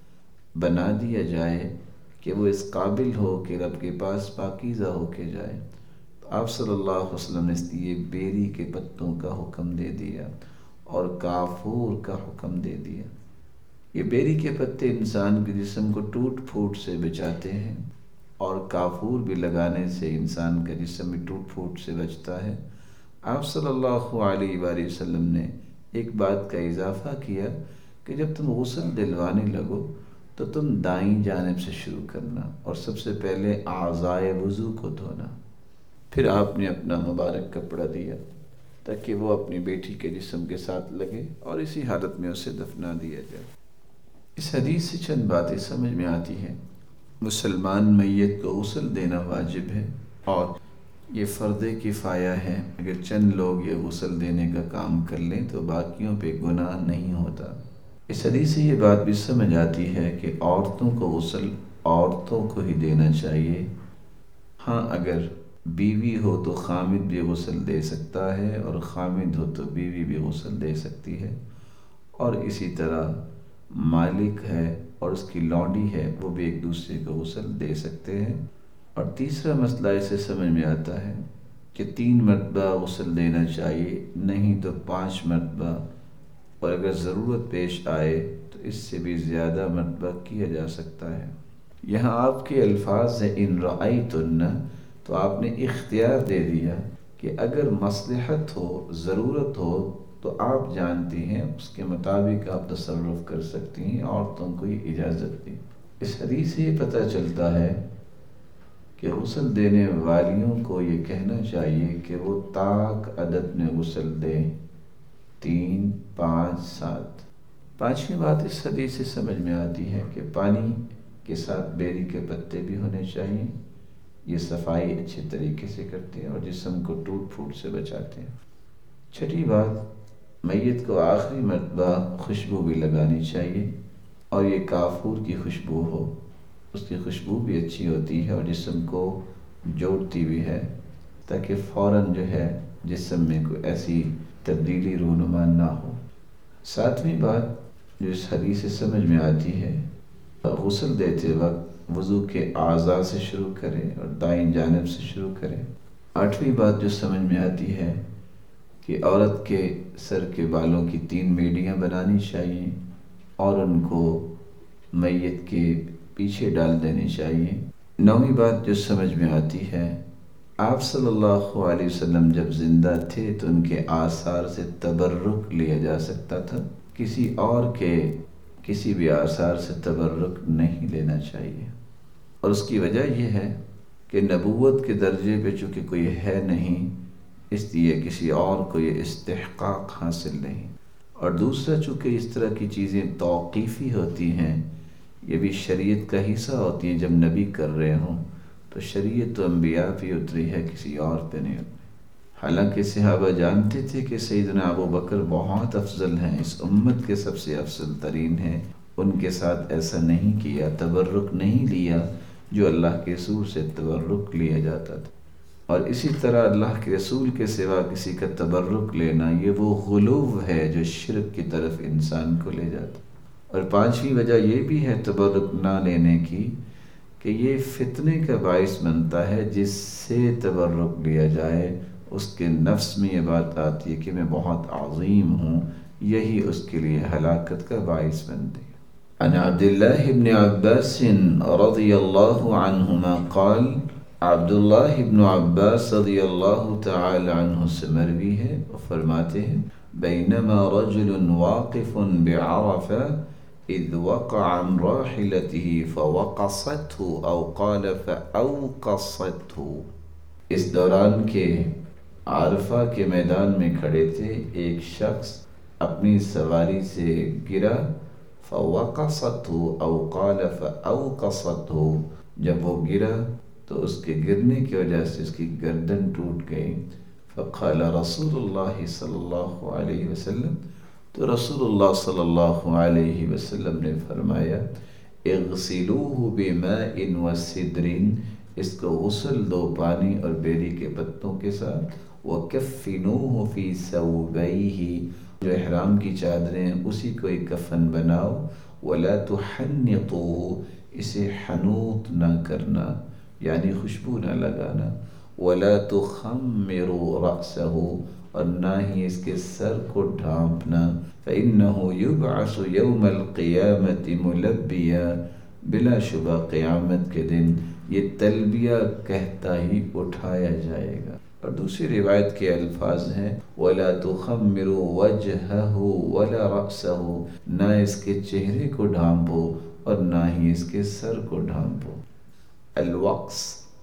بنا دیا جائے کہ وہ اس قابل ہو کہ رب کے پاس پاکیزہ ہو کے جائے۔ تو آپ صلی اللہ علیہ وسلم نے اس لیے بیری کے پتوں کا حکم دے دیا اور کافور کا حکم دے دیا۔ یہ بیری کے پتے انسان کے جسم کو ٹوٹ پھوٹ سے بچاتے ہیں، اور کافور بھی لگانے سے انسان کا جسم بھی ٹوٹ پھوٹ سے بچتا ہے۔ آپ صلی اللہ علیہ وآلہ وسلم نے ایک بات کا اضافہ کیا کہ جب تم غسل دلوانے لگو تو تم دائیں جانب سے شروع کرنا، اور سب سے پہلے اعضائے وضو کو دھونا۔ پھر آپ نے اپنا مبارک کپڑا دیا تاکہ وہ اپنی بیٹی کے جسم کے ساتھ لگے، اور اسی حالت میں اسے دفنا دیا جائے۔ اس حدیث سے چند باتیں سمجھ میں آتی ہیں۔ مسلمان میت کو غسل دینا واجب ہے، اور یہ فرض کفایہ ہے۔ اگر چند لوگ یہ غسل دینے کا کام کر لیں تو باقیوں پہ گناہ نہیں ہوتا۔ اس حدیث سے یہ بات بھی سمجھ آتی ہے کہ عورتوں کو غسل عورتوں کو ہی دینا چاہیے۔ ہاں، اگر بیوی ہو تو خامد بھی غسل دے سکتا ہے، اور خامد ہو تو بیوی بھی غسل دے سکتی ہے، اور اسی طرح مالک ہے اور اس کی لونڈی ہے، وہ بھی ایک دوسرے کو غسل دے سکتے ہیں۔ اور تیسرا مسئلہ اسے سمجھ میں آتا ہے کہ 3 مرتبہ غسل دینا چاہیے، نہیں تو 5 مرتبہ، اور اگر ضرورت پیش آئے تو اس سے بھی زیادہ مرتبہ کیا جا سکتا ہے۔ یہاں آپ کے الفاظ ہیں ان رأیتن، تو آپ نے اختیار دے دیا کہ اگر مصلحت ہو، ضرورت ہو، تو آپ جانتی ہیں، اس کے مطابق آپ تصرف کر سکتی ہیں، عورتوں کو یہ اجازت دی۔ اس حدیث سے یہ پتہ چلتا ہے کہ غسل دینے والیوں کو یہ کہنا چاہیے کہ وہ طاق عدد میں غسل دیں، 3، 5، 7۔ 5ویں بات اس حدیث سے سمجھ میں آتی ہے کہ پانی کے ساتھ بیری کے پتے بھی ہونے چاہیے، یہ صفائی اچھے طریقے سے کرتے ہیں اور جسم کو ٹوٹ پھوٹ سے بچاتے ہیں۔ 6ٹھی بات، میت کو آخری مرتبہ خوشبو بھی لگانی چاہیے، اور یہ کافور کی خوشبو ہو، اس کی خوشبو بھی اچھی ہوتی ہے اور جسم کو جوڑتی بھی ہے، تاکہ فوراً جو ہے جسم میں کوئی ایسی تبدیلی رونما نہ ہو۔ 7ویں بات جو اس حدیث سے سمجھ میں آتی ہے، غسل دیتے وقت وضو کے اعضاء سے شروع کریں اور دائیں جانب سے شروع کریں۔ 8ویں بات جو سمجھ میں آتی ہے کہ عورت کے سر کے بالوں کی 3 میڈیاں بنانی چاہیے، اور ان کو میت کے پیچھے ڈال دینی چاہیے۔ 9ویں بات جو سمجھ میں آتی ہے، آپ صلی اللہ علیہ وسلم جب زندہ تھے تو ان کے آثار سے تبرک لیا جا سکتا تھا، کسی اور کے کسی بھی آثار سے تبرک نہیں لینا چاہیے، اور اس کی وجہ یہ ہے کہ نبوت کے درجے پہ چونکہ کوئی ہے نہیں، اس لیے کسی اور کو یہ استحقاق حاصل نہیں، اور دوسرا چونکہ اس طرح کی چیزیں توقیفی ہوتی ہیں، یہ بھی شریعت کا حصہ ہوتی ہیں، جب نبی کر رہے ہوں تو شریعت تو انبیاء پہ اتری ہے، کسی اور پہ نہیں اتری۔ حالانکہ صحابہ جانتے تھے کہ سیدنا ابو بکر بہت افضل ہیں، اس امت کے سب سے افضل ترین ہیں، ان کے ساتھ ایسا نہیں کیا، تبرک نہیں لیا جو اللہ کے رسول سے تبرک لیا جاتا تھا۔ اور اسی طرح اللہ کے رسول کے سوا کسی کا تبرک لینا، یہ وہ غلو ہے جو شرک کی طرف انسان کو لے جاتا۔ اور پانچویں وجہ یہ بھی ہے تبرک نہ لینے کی کہ یہ فتنے کا باعث بنتا ہے، جس سے تبرک لیا جائے اس کے نفس میں یہ بات آتی ہے کہ میں بہت عظیم ہوں، یہی اس کے لیے ہلاکت کا باعث بنتی ہے۔ عن عبد الله بن عباس رضی اللہ عنہما قال، عبداللہ بن عباس رضی اللہ تعالی عنہ سے مروی ہے، وہ فرماتے ہیں بینما رجل واقف بعرفہ اذ وقع عن راحلته فوقصته او قال فاوقصته، اس دوران کے عرفہ کے میدان میں کھڑے تھے، ایک شخص اپنی سواری سے گرا، فوقصته او قال فاوقصته، جب وہ گرا تو اس کے گرنے کی وجہ سے اس کی گردن ٹوٹ گئی۔ فقال رسول اللہ صلی اللہ علیہ وسلم، تو رسول اللہ صلی اللہ علیہ وسلم نے فرمایا اغسلوہ بماء وسدر، اس کو غسل دو پانی اور بیری کے پتوں کے ساتھ، وکفنوہ فی ثوبیہ، جو احرام کی چادریں اسی کو ایک کفن بناؤ، ولا تحنطوہ، اسے حنوط نہ کرنا یعنی خوشبو نہ لگانا، ولا تخمروا رأسہ، اور نہ ہی اس کے سر کو ڈھانپنا، فإنہ یبعث یوم القیامت ملبیا، بلا شبہ قیامت کے دن یہ تلبیہ کہتا ہی اٹھایا جائے گا۔ اور دوسری روایت کے الفاظ ہیں ولا تخمروا وجہہ ولا رأسہ، نہ اس کے چہرے کو ڈھانپو اور نہ ہی اس کے سر کو ڈھانپو۔ الوقص،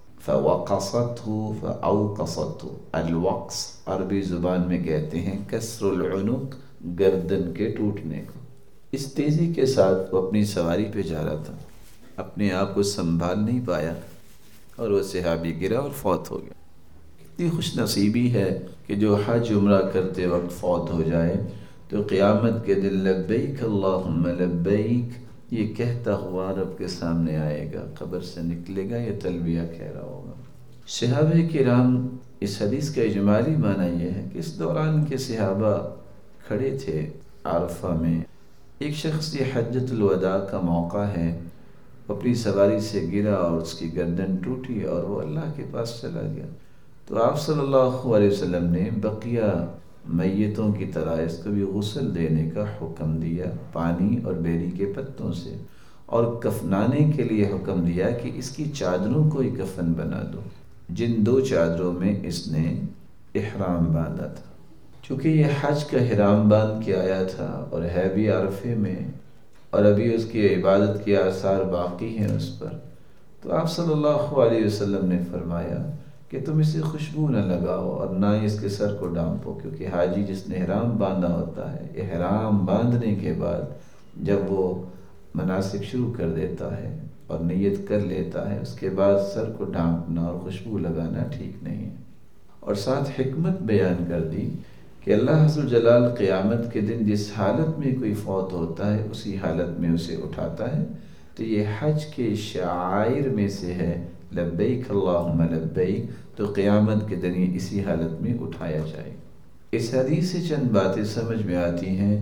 فوقصته فاوقصته، الوقص عربی زبان میں کہتے ہیں کسر العنق، گردن کے ٹوٹنے کو۔ اس تیزی کے ساتھ وہ اپنی سواری پہ جا رہا تھا، اپنے آپ کو سنبھال نہیں پایا اور وہ صحابی گرا اور فوت ہو گیا۔ کتنی خوش نصیبی ہے کہ جو حج عمرہ کرتے وقت فوت ہو جائے تو قیامت کے دن لبیک اللہم لبیک یہ کہتا ہوا رب کے سامنے آئے گا، قبر سے نکلے گا، یہ تلبیہ کہہ رہا ہوگا۔ صحابہ کرام، اس حدیث کا اجمالی معنی یہ ہے کہ اس دوران کے صحابہ کھڑے تھے عرفہ میں، ایک شخص یہ حجۃ الوداع کا موقع ہے، اپنی سواری سے گرا اور اس کی گردن ٹوٹی اور وہ اللہ کے پاس چلا گیا۔ تو آپ صلی اللہ علیہ وسلم نے بقیہ میتوں کی طرح اس کو بھی غسل دینے کا حکم دیا، پانی اور بیری کے پتوں سے، اور کفنانے کے لیے حکم دیا کہ اس کی چادروں کو ہی کفن بنا دو، جن دو چادروں میں اس نے احرام باندھا تھا۔ چونکہ یہ حج کا احرام باندھ کے آیا تھا اور ہے بھی عرفے میں، اور ابھی اس کی عبادت کے آثار باقی ہیں اس پر، تو آپ صلی اللہ علیہ وسلم نے فرمایا کہ تم اسے خوشبو نہ لگاؤ اور نہ ہی اس کے سر کو ڈھانپو، کیونکہ حاجی جس نے احرام باندھا ہوتا ہے، احرام باندھنے کے بعد جب وہ مناسک شروع کر دیتا ہے اور نیت کر لیتا ہے، اس کے بعد سر کو ڈھانپنا اور خوشبو لگانا ٹھیک نہیں ہے۔ اور ساتھ حکمت بیان کر دی کہ اللہ عز و جلال قیامت کے دن جس حالت میں کوئی فوت ہوتا ہے اسی حالت میں اسے اٹھاتا ہے، تو یہ حج کے شعائر میں سے ہے لبیک اللہم لبیک، تو قیامت کے دن اسی حالت میں اٹھایا جائے۔ اس حدیث سے چند باتیں سمجھ میں آتی ہیں۔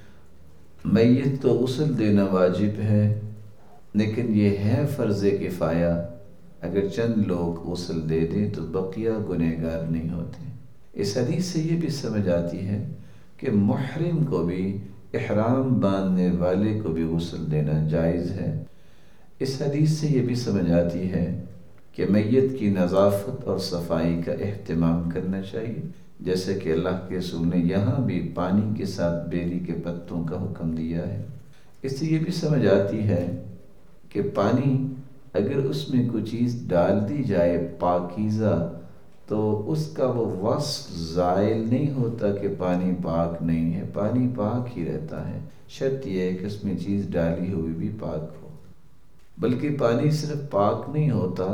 میت کو غسل دینا واجب ہے، لیکن یہ ہے فرض کفایہ، اگر چند لوگ غسل دے دیں تو بقیہ گنہگار نہیں ہوتے۔ اس حدیث سے یہ بھی سمجھ آتی ہے کہ محرم کو بھی، احرام باندھنے والے کو بھی غسل دینا جائز ہے۔ اس حدیث سے یہ بھی سمجھ آتی ہے کہ میت کی نظافت اور صفائی کا اہتمام کرنا چاہیے، جیسے کہ اللہ کے رسول نے یہاں بھی پانی کے ساتھ بیری کے پتوں کا حکم دیا ہے۔ اس سے یہ بھی سمجھ آتی ہے کہ پانی اگر اس میں کوئی چیز ڈال دی جائے پاکیزہ، تو اس کا وہ وصف زائل نہیں ہوتا کہ پانی پاک نہیں ہے، پانی پاک ہی رہتا ہے، شرط یہ ہے کہ اس میں چیز ڈالی ہوئی بھی پاک ہو۔ بلکہ پانی صرف پاک نہیں ہوتا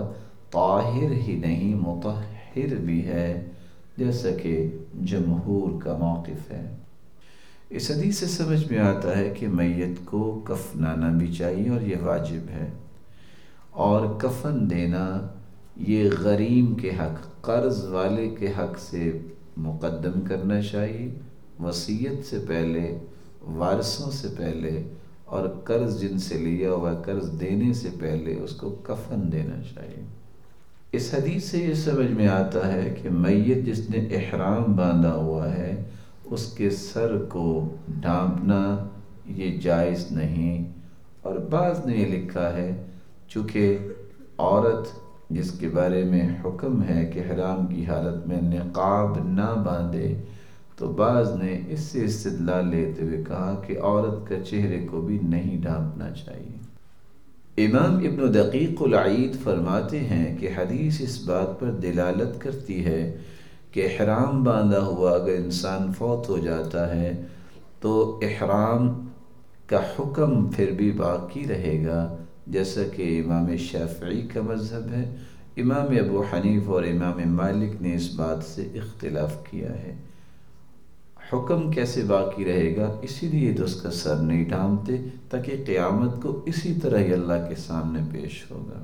طاہر ہی نہیں مطہر بھی ہے، جیسا کہ جمہور کا موقف ہے۔ اس حدیث سے سمجھ میں آتا ہے کہ میت کو کفنانا بھی چاہیے اور یہ واجب ہے، اور کفن دینا یہ غریم کے حق، قرض والے کے حق سے مقدم کرنا چاہیے، وصیت سے پہلے، وارثوں سے پہلے، اور قرض جن سے لیا ہوا قرض دینے سے پہلے اس کو کفن دینا چاہیے۔ اس حدیث سے یہ سمجھ میں آتا ہے کہ میت جس نے احرام باندھا ہوا ہے اس کے سر کو ڈھانپنا یہ جائز نہیں، اور بعض نے یہ لکھا ہے چونکہ عورت جس کے بارے میں حکم ہے کہ احرام کی حالت میں نقاب نہ باندھے، تو بعض نے اس سے استدلال لیتے ہوئے کہا کہ عورت کا چہرے کو بھی نہیں ڈھانپنا چاہیے۔ امام ابن دقیق العید فرماتے ہیں کہ حدیث اس بات پر دلالت کرتی ہے کہ احرام باندھا ہوا اگر انسان فوت ہو جاتا ہے تو احرام کا حکم پھر بھی باقی رہے گا، جیسا کہ امام شافعی کا مذہب ہے۔ امام ابو حنیفہ اور امام مالک نے اس بات سے اختلاف کیا ہے۔ حکم کیسے باقی رہے گا؟ اسی لیے تو اس کا سر نہیں ڈھانپتے تاکہ قیامت کو اسی طرح ہی اللہ کے سامنے پیش ہوگا۔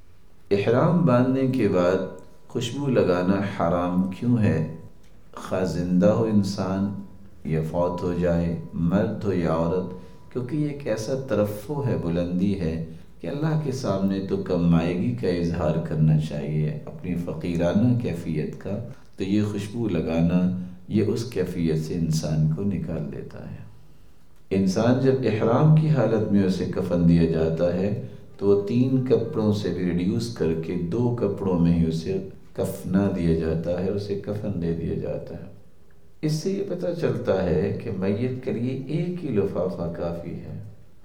احرام باندھنے کے بعد خوشبو لگانا حرام کیوں ہے؟ خواہ زندہ ہو انسان یا فوت ہو جائے، مرد ہو یا عورت، کیونکہ یہ ایک ایسا ترفع ہے، بلندی ہے کہ اللہ کے سامنے تو کمائیگی کا اظہار کرنا چاہیے اپنی فقیرانہ کیفیت کا، تو یہ خوشبو لگانا یہ اس کیفیت سے انسان کو نکال دیتا ہے۔ انسان جب احرام کی حالت میں اسے کفن دیا جاتا ہے تو وہ 3 کپڑوں سے بھی ریڈیوس کر کے 2 کپڑوں میں ہی اسے کفنا دیا جاتا ہے، اسے کفن دے دیا جاتا ہے۔ اس سے یہ پتہ چلتا ہے کہ میت کے لیے ایک ہی لفافہ کافی ہے،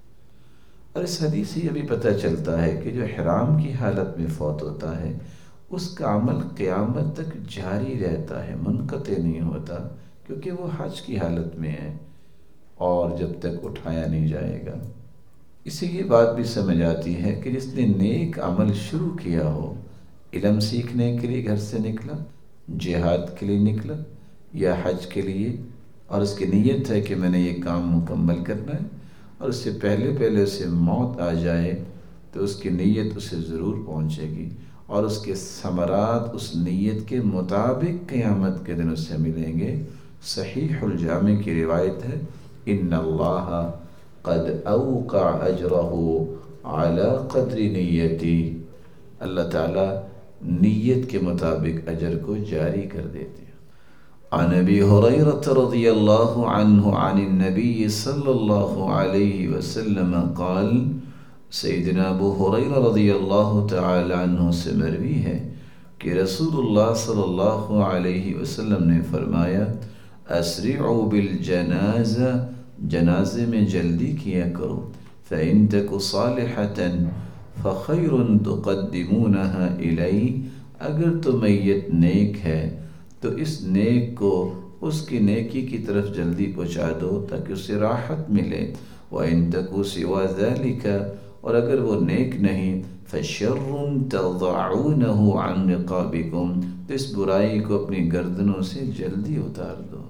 اور اس حدیث سے یہ بھی پتہ چلتا ہے کہ جو احرام کی حالت میں فوت ہوتا ہے اس کا عمل قیامت تک جاری رہتا ہے، منقطع نہیں ہوتا، کیونکہ وہ حج کی حالت میں ہے اور جب تک اٹھایا نہیں جائے گا۔ اس سے یہ بات بھی سمجھ آتی ہے کہ جس نے نیک عمل شروع کیا ہو، علم سیکھنے کے لیے گھر سے نکلا، جہاد کے لیے نکلا یا حج کے لیے، اور اس کی نیت ہے کہ میں نے یہ کام مکمل کرنا ہے، اور اس سے پہلے اسے موت آ جائے تو اس کی نیت اسے ضرور پہنچے گی، اور اس کے ثمرات اس نیت کے مطابق قیامت کے دن اس سے ملیں گے۔ صحیح الجامع کی روایت ہے، ان اللہ قد اوقع اجرہ علی قدر نیتی، اللہ تعالیٰ نیت کے مطابق اجر کو جاری کر دیتے ہیں۔ عن ابی ہریرہ رضی اللہ عنہ عن النبی صلی اللہ علیہ وسلم قال، سیدنا ابو ہریرہ رضی اللہ تعالی عنہ سے مروی ہے کہ رسول اللہ صلی اللہ علیہ وسلم نے فرمایا، اسرعوا بالجنازہ، جنازے میں جلدی کیا کرو، فإن تک صالحة فخیر تقدمونها الی، اگر تو میت نیک ہے تو اس نیک کو اس کی نیکی کی طرف جلدی پہنچا دو تاکہ اسے راحت ملے، وإن تک سوا ذلك، اور اگر وہ نیک نہیں، فَشَرٌ تَضَعُونَهُ عَنْ رِقَابِكُمْ، تو اس برائی کو اپنی گردنوں سے جلدی اتار دو۔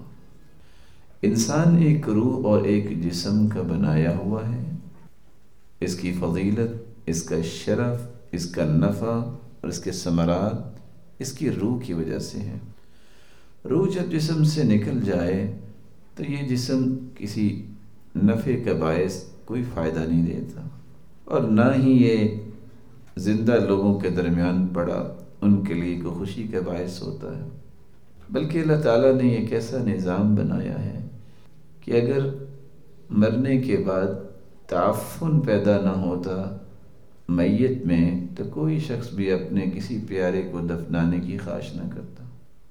انسان ایک روح اور ایک جسم کا بنایا ہوا ہے، اس کی فضیلت، اس کا شرف، اس کا نفع اور اس کے ثمرات اس کی روح کی وجہ سے ہے۔ روح جب جسم سے نکل جائے تو یہ جسم کسی نفع کا باعث کوئی فائدہ نہیں دیتا، اور نہ ہی یہ زندہ لوگوں کے درمیان پڑا ان کے لیے کوئی خوشی کا باعث ہوتا ہے، بلکہ اللہ تعالیٰ نے ایک ایسا نظام بنایا ہے کہ اگر مرنے کے بعد تعفن پیدا نہ ہوتا میت میں تو کوئی شخص بھی اپنے کسی پیارے کو دفنانے کی خواہش نہ کرتا۔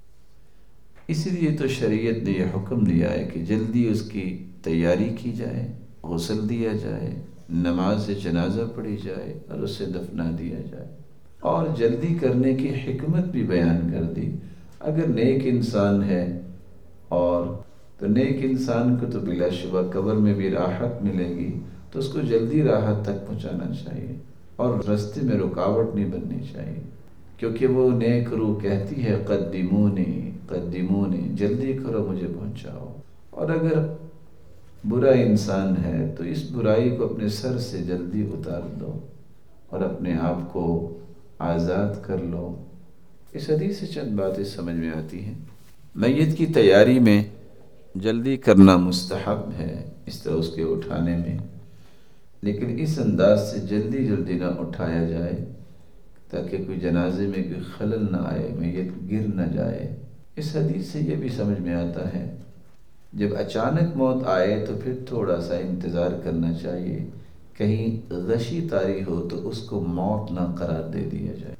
اسی لیے تو شریعت نے یہ حکم دیا ہے کہ جلدی اس کی تیاری کی جائے، غسل دیا جائے، نماز جنازہ پڑھی جائے اور اسے دفنا دیا جائے، اور جلدی کرنے کی حکمت بھی بیان کر دی۔ اگر نیک انسان ہے اور تو نیک انسان کو تو بلا شبہ قبر میں بھی راحت ملے گی، تو اس کو جلدی راحت تک پہنچانا چاہیے اور راستے میں رکاوٹ نہیں بننی چاہیے۔ کیونکہ وہ نیک روح کہتی ہے قدمونی قدمونی، جلدی کرو مجھے پہنچاؤ۔ اور اگر برا انسان ہے تو اس برائی کو اپنے سر سے جلدی اتار دو اور اپنے آپ کو آزاد کر لو۔ اس حدیث سے چند باتیں سمجھ میں آتی ہیں۔ میت کی تیاری میں جلدی کرنا مستحب ہے، اس طرح اس کے اٹھانے میں، لیکن اس انداز سے جلدی جلدی نہ اٹھایا جائے تاکہ کوئی جنازے میں کوئی خلل نہ آئے، میت گر نہ جائے۔ اس حدیث سے یہ بھی سمجھ میں آتا ہے جب اچانک موت آئے تو پھر تھوڑا سا انتظار کرنا چاہیے، کہیں غشی طاری ہو تو اس کو موت نہ قرار دے دیا جائے۔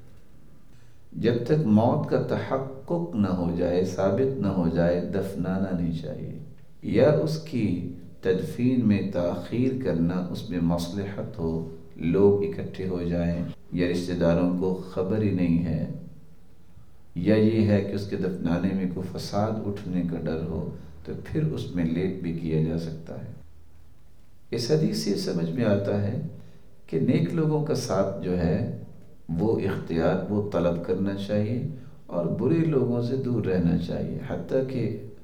جب تک موت کا تحقق نہ ہو جائے، ثابت نہ ہو جائے، دفنانا نہیں چاہیے، یا اس کی تدفین میں تاخیر کرنا اس میں مصلحت ہو، لوگ اکٹھے ہو جائیں یا رشتہ داروں کو خبر ہی نہیں ہے، یا یہ ہے کہ اس کے دفنانے میں کوئی فساد اٹھنے کا ڈر ہو، تو پھر اس میں لیٹ بھی کیا جا سکتا ہے۔ اس حدیث سے سمجھ میں آتا ہے کہ نیک لوگوں کا ساتھ جو ہے وہ اختیار وہ طلب کرنا چاہیے اور برے لوگوں سے دور رہنا چاہیے، حتیٰ کہ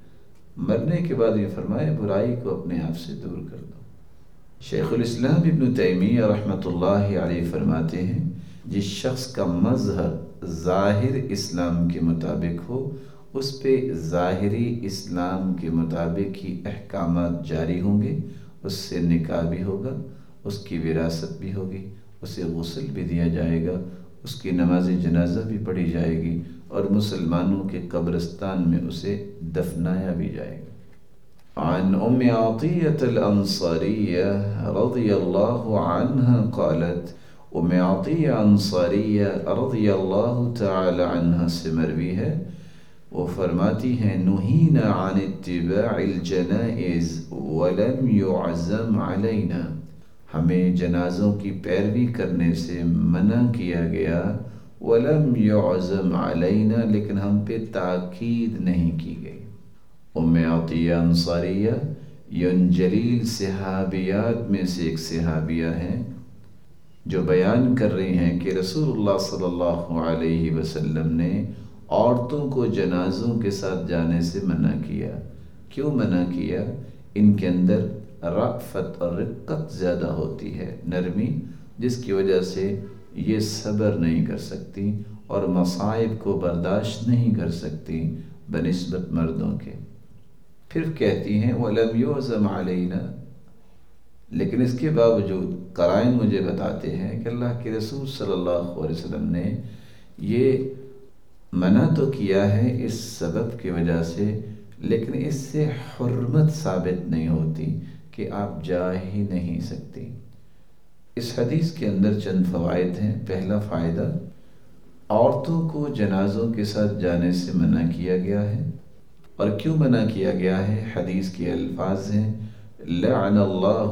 مرنے کے بعد یہ فرمائے برائی کو اپنے آپ سے دور کر دو۔ شیخ الاسلام ابن تیمیہ رحمۃ اللہ علیہ فرماتے ہیں جس شخص کا مظہر ظاہر اسلام کے مطابق ہو، اس پہ ظاہری اسلام کے مطابق ہی احکامات جاری ہوں گے، اس سے نکاح بھی ہوگا، اس کی وراثت بھی ہوگی، اسے غسل بھی دیا جائے گا، اس کی نماز جنازہ بھی پڑھی جائے گی، اور مسلمانوں کے قبرستان میں اسے دفنایا بھی جائے گا۔ عن ام عطیہ الانصاریہ رضی اللہ عنہ قالت، ام عطیہ انصاریہ رضی اللہ تعالی عنہ سے مروی ہے، وہ فرماتی ہیں نہینا عن اتباع الجنائز ولم يعزم علینا، ہمیں جنازوں کی پیروی کرنے سے منع کیا گیا، ولم يعزم علینا، لیکن ہم پہ تاکید نہیں کی گئی۔ ام عطیہ انصاریہ یہ ان جلیل صحابیات میں سے ایک صحابیہ ہیں جو بیان کر رہی ہیں کہ رسول اللہ صلی اللہ علیہ وسلم نے عورتوں کو جنازوں کے ساتھ جانے سے منع کیا۔ کیوں منع کیا؟ ان کے اندر رأفت اور رقت زیادہ ہوتی ہے، نرمی، جس کی وجہ سے یہ صبر نہیں کر سکتی اور مصائب کو برداشت نہیں کر سکتی بنسبت مردوں کے۔ پھر کہتی ہیں وَلَمْ يُعْزَمْ عَلَيْنَا، لیکن اس کے باوجود قرائن مجھے بتاتے ہیں کہ اللہ کے رسول صلی اللہ علیہ وسلم نے یہ منع تو کیا ہے اس سبب کی وجہ سے، لیکن اس سے حرمت ثابت نہیں ہوتی کہ آپ جا ہی نہیں سکتی۔ اس حدیث کے اندر چند فوائد ہیں۔ پہلا فائدہ، عورتوں کو جنازوں کے ساتھ جانے سے منع کیا گیا ہے، اور کیوں منع کیا گیا ہے؟ حدیث کے الفاظ ہیں لعن اللہ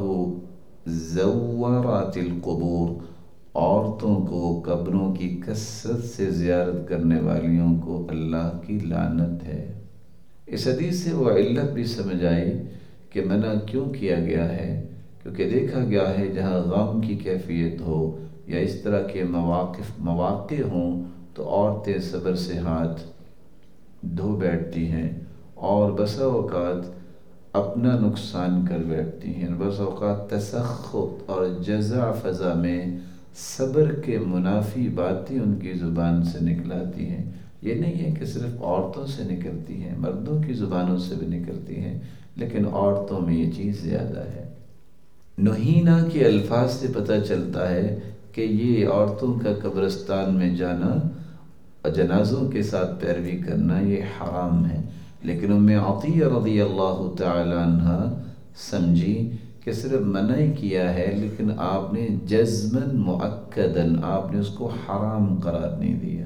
زوارات القبور، عورتوں کو قبروں کی کثرت سے زیارت کرنے والیوں کو اللہ کی لعنت ہے۔ اس حدیث سے وہ علت بھی سمجھ آئی کہ منع کیوں کیا گیا ہے، کیونکہ دیکھا گیا ہے جہاں غم کی کیفیت ہو یا اس طرح کے مواقع ہوں تو عورتیں صبر سے ہاتھ دھو بیٹھتی ہیں اور بسا اوقات اپنا نقصان کر بیٹھتی ہیں، بس اوقات تسخط اور جزع فضا میں صبر کے منافی باتیں ان کی زبان سے نکلاتی ہیں۔ یہ نہیں ہے کہ صرف عورتوں سے نکلتی ہیں، مردوں کی زبانوں سے بھی نکلتی ہیں، لیکن عورتوں میں یہ چیز زیادہ ہے۔ نہینا کے الفاظ سے پتہ چلتا ہے کہ یہ عورتوں کا قبرستان میں جانا اور جنازوں کے ساتھ پیروی کرنا یہ حرام ہے، لیکن ام عطیہ رضی اللہ تعالی عنہ سمجھی کہ صرف منع ہی کیا ہے، لیکن آپ نے جزماً مؤکداً آپ نے اس کو حرام قرار نہیں دیا۔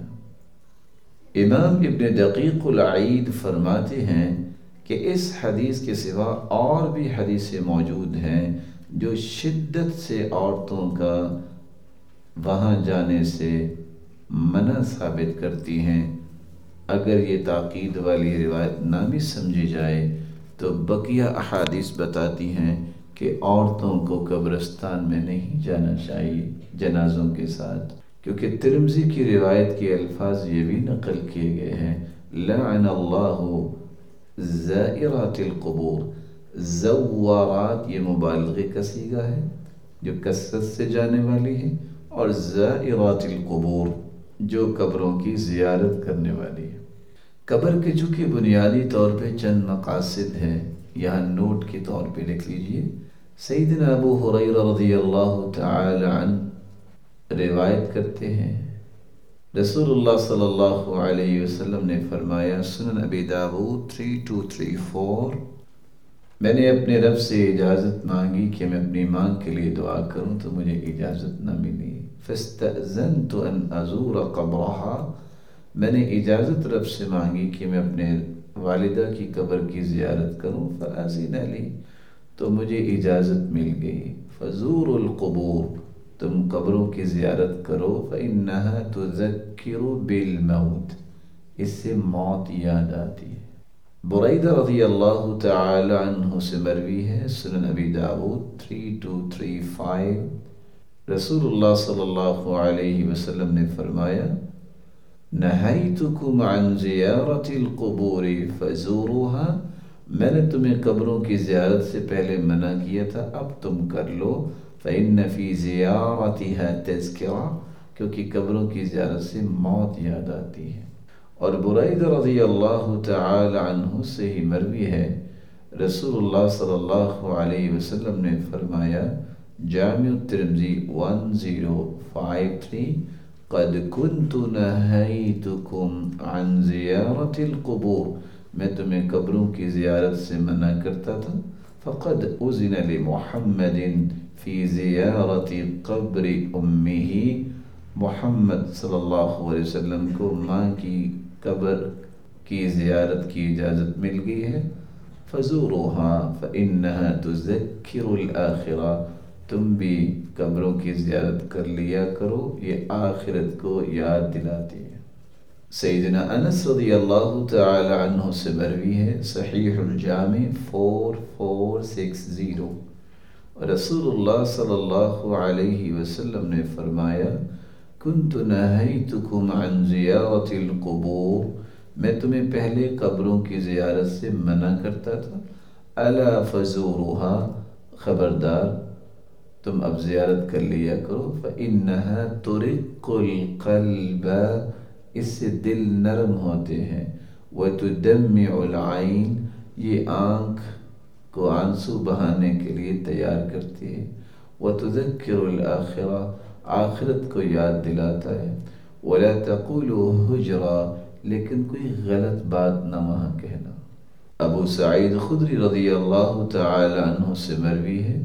امام ابن دقیق العید فرماتے ہیں کہ اس حدیث کے سوا اور بھی حدیثیں موجود ہیں جو شدت سے عورتوں کا وہاں جانے سے منع ثابت کرتی ہیں۔ اگر یہ تاکید والی روایت نہ بھی سمجھی جائے تو بقیہ احادیث بتاتی ہیں کہ عورتوں کو قبرستان میں نہیں جانا چاہیے جنازوں کے ساتھ، کیونکہ ترمذی کی روایت کے الفاظ یہ بھی نقل کیے گئے ہیں، لعن اللہ زائرات القبور، زوارات یہ مبالغے کا صیغہ ہے جو کثرت سے جانے والی ہے، اور زائرات القبور جو قبروں کی زیارت کرنے والی ہے۔ قبر کے چونکہ بنیادی طور پہ چند مقاصد ہیں، یہاں نوٹ کے طور پہ لکھ لیجئے۔ سیدنا ابو ہریرہ رضی اللہ تعالی عنہ روایت کرتے ہیں، رسول اللہ صلی اللہ علیہ وسلم نے فرمایا، سنن ابی داؤد 3234، میں نے اپنے رب سے اجازت مانگی کہ میں اپنی ماں کے لیے دعا کروں تو مجھے اجازت نہ ملی، فاستأذنت ان ازور قبرها، میں نے اجازت رب سے مانگی کہ میں اپنے والدہ کی قبر کی زیارت کروں، فأذن لی، تو مجھے اجازت مل گئی، فزوروا القبور، تم قبروں کی زیارت کرو، فإنها تذکر بالموت، اس سے موت یاد آتی ہے۔ بریدہ رضی اللہ تعالی عنہ سے مروی ہے، سنن ابی داؤد 3235، رسول اللہ صلی اللہ علیہ وسلم نے فرمایا، نہیتکم عن زیارت القبور فزوروها، میں نے تمہیں قبروں کی زیارت سے پہلے منع کیا تھا، اب تم کر لو، فإن فی زیارتها تذکرہ، کیونکہ قبروں کی زیارت سے موت یاد آتی ہے۔ اور بریدہ رضی اللہ تعالی عنہ سے ہی مروی ہے، رسول اللہ صلی اللہ علیہ وسلم نے فرمایا، جامع الترمذی 1053، قد كنت نہیتکم عن زیارت القبور، میں تمہیں قبروں کی زیارت سے منع کرتا تھا، فقد اذن لمحمد فی زیارت قبر امہ، محمد صلی اللہ علیہ وسلم کو ماں کی قبر کی زیارت کی اجازت مل گئی ہے، فزوروها فإنها تذکر الآخرہ، تم بھی قبروں کی زیارت کر لیا کرو، یہ آخرت کو یاد دلاتی ہے۔ سیدنا انس رضی اللہ تعالی عنہ سے مروی ہے، صحیح الجامع 4460، رسول اللہ صلی اللہ علیہ وسلم نے فرمایا، کنت نہیتکم عن زیارت القبور، میں تمہیں پہلے قبروں کی زیارت سے منع کرتا تھا، الا فزوروها، خبردار تم اب زیارت کر لیا کرو، فإنها ترق القلب، اس سے دل نرم ہوتے ہیں، وتدمع العین، یہ آنکھ کو آنسو بہانے کے لیے تیار کرتی ہے، وتذکر الآخرہ، آخرت کو یاد دلاتا ہے، ولا تقولوا حجرا، لیکن کوئی غلط بات نہ وہاں کہنا۔ ابو سعید خدری رضی اللہ تعالی عنہ سے مروی ہے،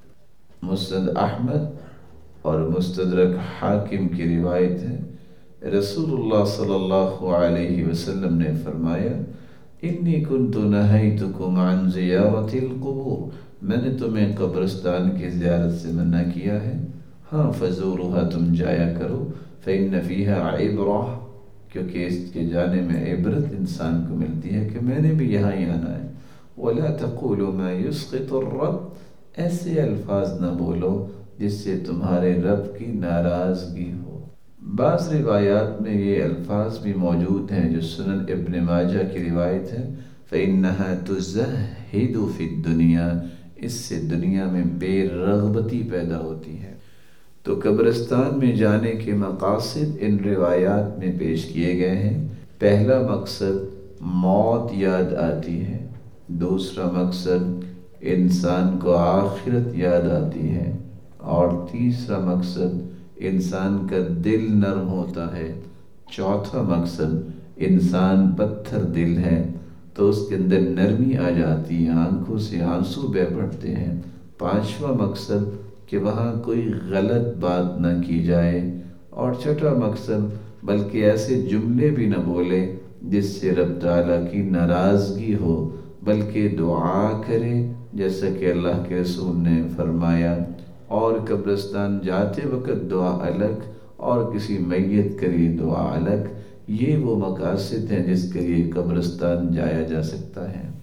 مسند احمد اور مستدرک حاکم کی روایت ہے، رسول اللہ صلی اللہ علیہ وسلم نے فرمایا، انی کنت نہیتکم عن زیارت القبور، میں نے تمہیں قبرستان کی زیارت سے منع کیا ہے، ہاں فزوروها، تم جایا کرو، فإن فیہا عبرہ، کیونکہ اس کے جانے میں عبرت انسان کو ملتی ہے کہ میں نے بھی یہاں ہی آنا ہے، ولا تقولوا ما يسخط الرب، ایسے الفاظ نہ بولو جس سے تمہارے رب کی ناراضگی ہو۔ بعض روایات میں یہ الفاظ بھی موجود ہیں جو سنن ابن ماجہ کی روایت ہے، فإنها تزہد فی الدنیا، اس سے دنیا میں بے رغبتی پیدا ہوتی ہے۔ تو قبرستان میں جانے کے مقاصد ان روایات میں پیش کیے گئے ہیں۔ پہلا مقصد موت یاد آتی ہے، دوسرا مقصد انسان کو آخرت یاد آتی ہے، اور تیسرا مقصد انسان کا دل نرم ہوتا ہے، چوتھا مقصد انسان پتھر دل ہے تو اس کے اندر نرمی آ جاتی ہے، آنکھوں سے آنسو بہہ پڑتے ہیں، پانچواں مقصد کہ وہاں کوئی غلط بات نہ کی جائے، اور چھٹا مقصد بلکہ ایسے جملے بھی نہ بولے جس سے رب تعالیٰ کی ناراضگی ہو، بلکہ دعا کرے جیسا کہ اللہ کے رسول نے فرمایا، اور قبرستان جاتے وقت دعا الگ اور کسی میت کے لیے دعا الگ، یہ وہ مقاصد ہیں جس کے لیے قبرستان جایا جا سکتا ہے۔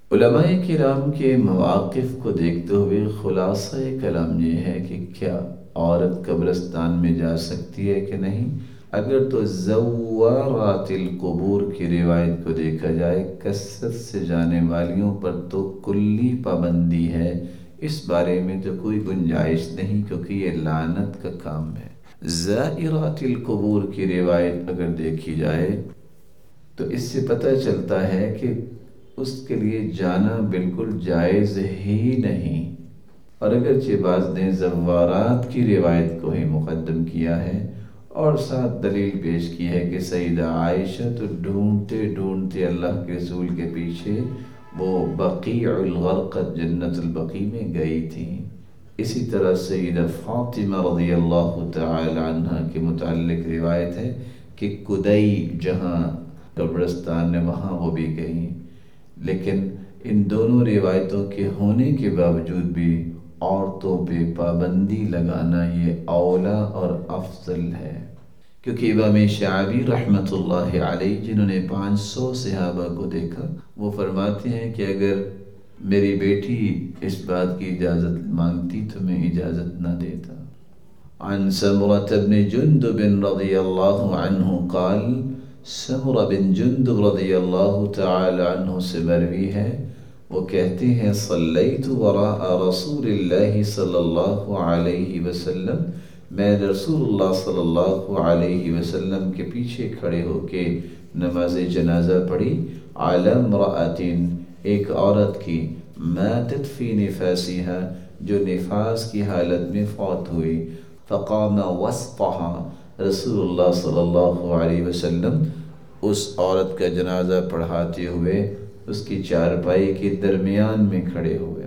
علماء کرام کے مواقف کو دیکھتے ہوئے خلاصہ کلام یہ ہے کہ کیا عورت قبرستان میں جا سکتی ہے کہ نہیں؟ اگر تو زوارات القبور کی روایت کو دیکھا جائے، کثرت سے جانے والیوں پر تو کلی پابندی ہے، اس بارے میں تو کوئی گنجائش نہیں، کیونکہ یہ لعنت کا کام ہے۔ زائرات القبور کی روایت اگر دیکھی جائے تو اس سے پتہ چلتا ہے کہ اس کے لیے جانا بالکل جائز ہی نہیں، اور اگرچہ بعض نے زوارات کی روایت کو ہی مقدم کیا ہے اور ساتھ دلیل پیش کی ہے کہ سیدہ عائشہ تو ڈھونڈتے ڈھونڈتے اللہ کے رسول کے پیچھے وہ بقیع الغرقد جنت البقیع میں گئی تھی۔ اسی طرح سیدہ فاطمہ رضی اللہ تعالی عنہ کے متعلق روایت ہے کہ کدئی جہاں قبرستان ہے وہاں وہ بھی گئیں، لیکن ان دونوں روایتوں کے ہونے کے باوجود بھی عورتوں پہ پابندی لگانا یہ اولا اور افضل ہے، کیونکہ امام شعبی رحمۃ اللہ علیہ جنہوں نے 500 صحابہ کو دیکھا، وہ فرماتے ہیں کہ اگر میری بیٹی اس بات کی اجازت مانگتی تو میں اجازت نہ دیتا۔ عن سمرة بن جندب رضی اللہ عنہ قال، سمرہ بن جندب رضی اللہ تعالی عنہ سے مروی ہے، وہ کہتے ہیں صلیت وراء رسول اللہ صلی اللہ علیہ وسلم، میں رسول اللہ صلی اللہ علیہ وسلم کے پیچھے کھڑے ہو کے نماز جنازہ پڑھی، علی امرأۃ، ایک عورت کی، ماتت فی نفاسها، جو نفاس کی حالت میں فوت ہوئی، فقام وسطها، رسول اللہ صلی اللہ علیہ وسلم اس عورت کا جنازہ پڑھاتے ہوئے اس کی چارپائی کے درمیان میں کھڑے ہوئے۔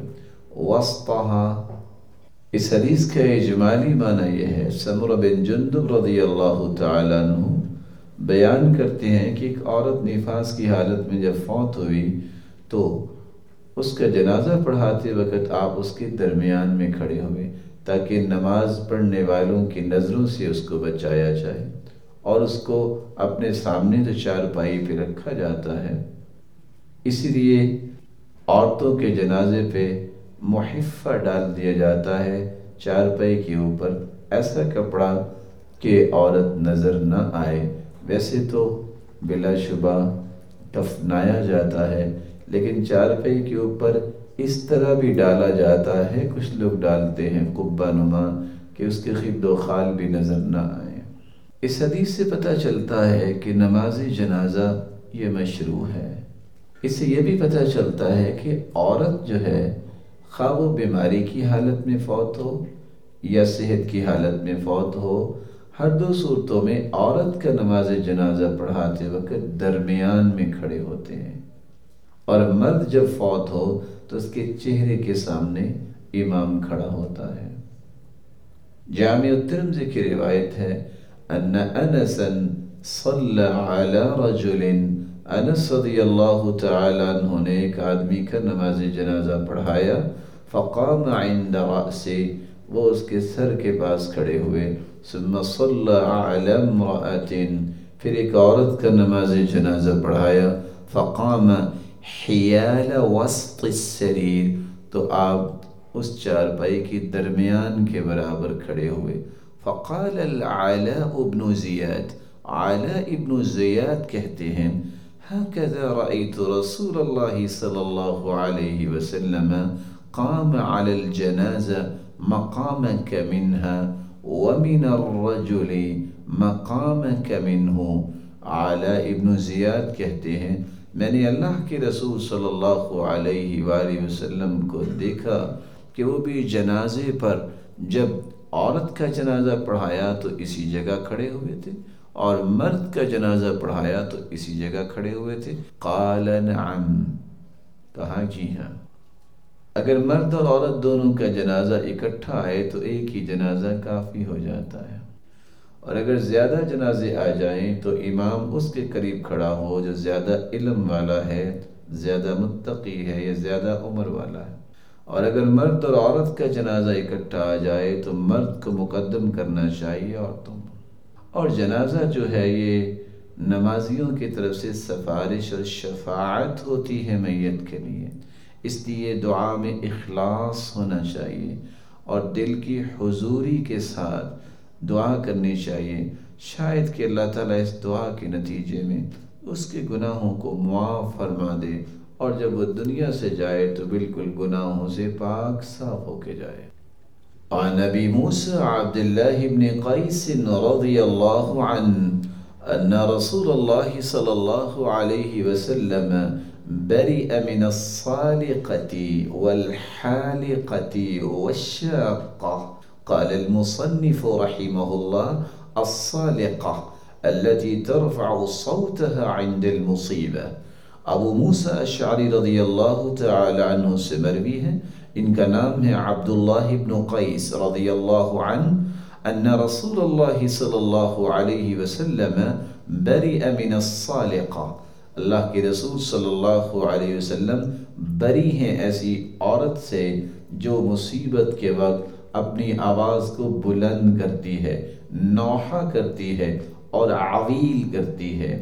وسطها، اس حدیث کا اجمالی معنی یہ ہے، سمرہ بن جندب رضی اللہ تعالیٰ عنہ بیان کرتے ہیں کہ ایک عورت نفاس کی حالت میں جب فوت ہوئی تو اس کا جنازہ پڑھاتے وقت آپ اس کے درمیان میں کھڑے ہوئے تاکہ نماز پڑھنے والوں کی نظروں سے اس کو بچایا جائے، اور اس کو اپنے سامنے تو چارپائی پہ رکھا جاتا ہے، اسی لیے عورتوں کے جنازے پہ محفہ ڈال دیا جاتا ہے چارپائی کے اوپر، ایسا کپڑا کہ عورت نظر نہ آئے۔ ویسے تو بلا شبہ دفنایا جاتا ہے، لیکن چارپائی کے اوپر اس طرح بھی ڈالا جاتا ہے، کچھ لوگ ڈالتے ہیں قبہ نما، کہ اس کے خد و خال بھی نظر نہ آئے۔ اس حدیث سے پتہ چلتا ہے کہ نماز جنازہ یہ مشروع ہے۔ اس سے یہ بھی پتہ چلتا ہے کہ عورت جو ہے، خواہ وہ بیماری کی حالت میں فوت ہو یا صحت کی حالت میں فوت ہو، ہر دو صورتوں میں عورت کا نماز جنازہ پڑھاتے وقت درمیان میں کھڑے ہوتے ہیں، اور مرد جب فوت ہو تو اس کے چہرے کے سامنے امام کھڑا ہوتا ہے۔ جامع الترمذی کی روایت ہے، ان انسا صلی علی رجل، انس رضی اللہ تعالی عنہ نے ایک آدمی کا نماز جنازہ پڑھایا، فقام عند رأسہ، وہ اس کے سر کے پاس کھڑے ہوئے، ثم صلی علی امرأۃ، پھر ایک عورت کا نماز جنازہ پڑھایا، فقام حیال وسط السریر، تو آپ اس چارپائی کی درمیان کے برابر کھڑے ہوئے۔ فقال العلاء ابن زیاد، علاء ابن زیاد کہتے ہیں، هكذا رأيت رسول الله صلی اللہ علیہ وسلم قام على الجنازة مقامك منها ومن الرجل مقامك منه۔ علاء ابن زیاد کہتے ہیں، میں نے اللہ کے رسول صلی اللہ علیہ وآلہ وسلم کو دیکھا کہ وہ بھی جنازے پر جب عورت کا جنازہ پڑھایا تو اسی جگہ کھڑے ہوئے تھے، اور مرد کا جنازہ پڑھایا تو اسی جگہ کھڑے ہوئے تھے۔ قال نعم، کہا جی ہاں، اگر مرد اور عورت دونوں کا جنازہ اکٹھا آئے تو ایک ہی جنازہ کافی ہو جاتا ہے، اور اگر زیادہ جنازے آ جائیں تو امام اس کے قریب کھڑا ہو جو زیادہ علم والا ہے، زیادہ متقی ہے یا زیادہ عمر والا ہے، اور اگر مرد اور عورت کا جنازہ اکٹھا آ جائے تو مرد کو مقدم کرنا چاہیے عورتوں کو۔ اور جنازہ جو ہے یہ نمازیوں کی طرف سے سفارش اور شفاعت ہوتی ہے میت کے لیے، اس لیے دعا میں اخلاص ہونا چاہیے اور دل کی حضوری کے ساتھ دعا کرنی چاہیے، شاید کہ اللہ تعالیٰ اس دعا کے نتیجے میں اس کے گناہوں کو معاف فرما دے، اور جب وہ دنیا سے جائے تو بالکل گناہوں سے پاک صاف ہو کے جائے۔ عن ابی موسیٰ عبداللہ بن قیس رضی اللہ عنہ ان رسول اللہ صلی اللہ علیہ وسلم برئ من الصالقة والحالقة والشاقة۔ قال المصنف رحمه الله: الصالقة التي ترفع صوتها عند المصيبة۔ ابو موسیٰ اشعری رضی اللہ تعالی عنہ سے مروی ہے، ان کا نام ہے عبداللہ بن قیس رضی اللہ عنہ، ان رسول اللہ صلی اللہ علیہ وسلم برئ من الصالقة، اللہ کے رسول صلی اللہ علیہ وسلم بری ہیں ایسی عورت سے جو مصیبت کے وقت اپنی آواز کو بلند کرتی ہے، نوحہ کرتی ہے اور عویل کرتی ہے۔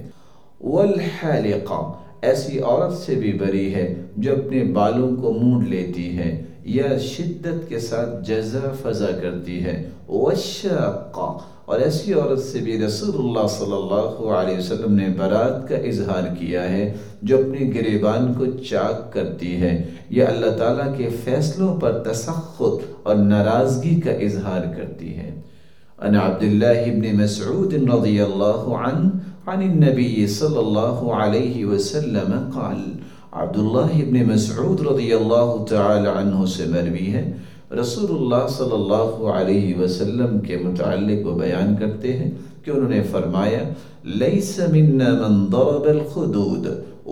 والحالقہ، ایسی عورت سے بھی بری ہے جو اپنے بالوں کو مونڈ لیتی ہے یا شدت کے ساتھ جزا فضا کرتی ہے۔ والشاقہ، اور ایسی عورت سے بھی رسول اللہ صلی اللہ علیہ وسلم نے برات کا اظہار کیا ہے جو اپنی گریبان کو چاک کرتی ہے یا اللہ تعالیٰ کے فیصلوں پر تسخط اور ناراضگی کا اظہار کرتی ہے۔ عن عبداللہ بن مسعود رضی اللہ عنہ عن النبی صلی اللہ علیہ وسلم قال، عبداللہ بن مسعود رضی اللہ تعالی عنہ سے مروی ہے، رسول اللہ صلی اللہ علیہ وسلم کے متعلق وہ بیان کرتے ہیں کہ انہوں نے فرمایا: لیس منا من ضرب الخدود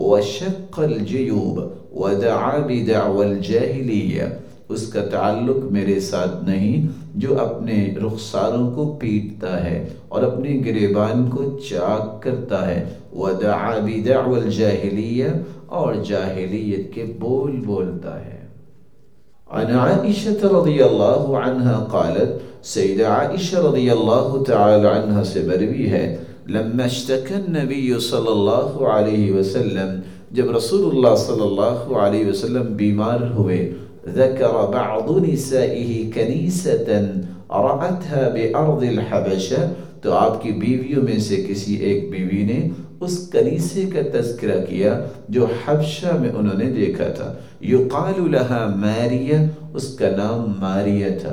وشق الجیوب ودعا بدعوى الجاہلیہ، اس کا تعلق میرے ساتھ نہیں جو اپنے رخساروں کو پیٹتا ہے اور اپنی گریبان کو چاک کرتا ہے، ودعا بدعوى الجاہلیہ، اور جاہلیت کے بول بولتا ہے۔ عن عائشة رضی اللہ عنہ قالت، سیدہ عائشہ رضی اللہ تعالی عنہ سے مروی ہے، لما اشتكى النبی صلی اللہ علیہ وسلم، جب رسول اللہ صلی اللہ علیہ وسلم بیمار ہوئے، ذکر بعض نسائه کنیسة رأتها بأرض الحبشہ، تو آپ کی بیویوں میں سے کسی ایک بیوی نے اس کنیسے کا تذکرہ کیا جو حبشہ میں انہوں نے دیکھا تھا، یقال لها ماریہ، اس کا نام ماریہ تھا،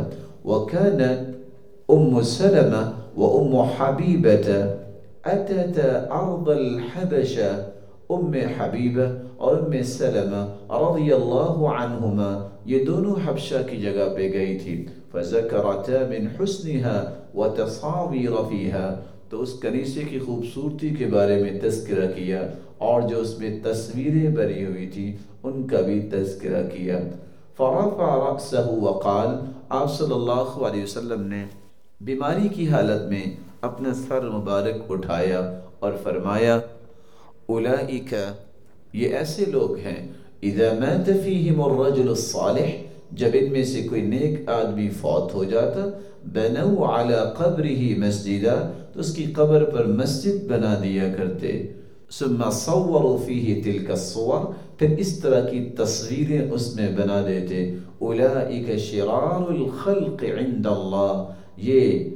وكانت ام سلمہ و ام حبیبہ اتتا ارض الحبشہ، ام حبیبہ اور ام سلمہ رضی اللہ عنہما یہ دونوں حبشہ کی جگہ پہ گئی تھی، فذکرتا من حسنها وتصاویر فیہا، تو اس کنیسے کی خوبصورتی کے بارے میں تذکرہ کیا اور جو اس میں تصویریں بری ہوئی تھی ان کا بھی تذکرہ کیا۔ فرفع رأسه وقال، آپ صلی اللہ علیہ وسلم نے بیماری کی حالت میں اپنا سر مبارک اٹھایا اور فرمایا: اولئک، یہ ایسے لوگ ہیں، اذا مات فیہم الرجل الصالح، جب ان میں سے کوئی نیک آدمی فوت ہو جاتا، بنوا علی قبرہ مسجدا، تو اس کی قبر پر مسجد بنا دیا کرتے، ثم صوروا فیہ تلک الصور، پھر اس طرح کی تصویریں اس میں بنا دیتے، اولئک شرار الخلق عند اللہ، یہ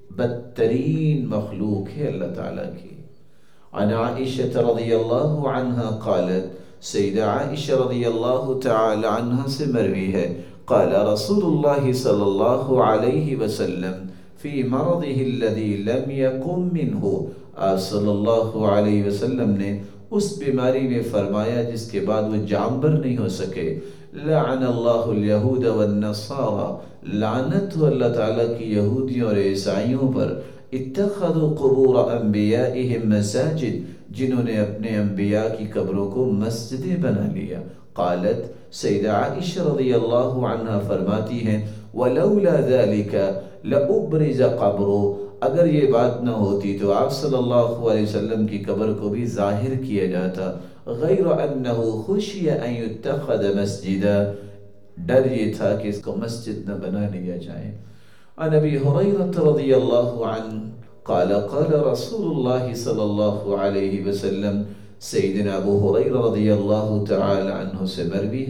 بدترین مخلوق ہے اللہ تعالیٰ کی۔ عن عائشة رضی اللہ عنہ قالت، سیدہ عائشہ رضی اللہ تعالی عنہ سے مروی ہے، قال رسول اللہ صلی اللہ علیہ وسلم فی مرضه الذي لم يقم منه، آپ صلی اللہ علیہ وسلم نے اس بیماری میں فرمایا جس کے بعد وہ جانبر نہیں ہو سکے، لعن اللہ الیہود والنصارى، لعنت ہو اللہ تعالیٰ کی یہودیوں اور عیسائیوں پر، اتخذوا قبور انبیائهم مساجد، جنہوں نے اپنے انبیاء کی قبروں کو مسجدیں بنا لیا۔ قالت، سیدہ عائشہ رضی اللہ عنہ فرماتی ہیں، ولولا ذلك لأبرز قبره، اگر یہ بات نہ ہوتی تو آپ صلی اللہ علیہ وسلم کی قبر کو بھی ظاہر کیا جاتا، غیر انہ خشی ان یتخذ مسجدا، ڈر یہ تھا کہ اس کو مسجد نہ بنا لیا جائے۔ عن ابی ہریرہ رضی اللہ عنہ قال قال رسول اللہ صلی اللہ علیہ وسلم، سیدنا ابو ہریرہ رضی اللہ تعالی عنہ سے مروی ہے،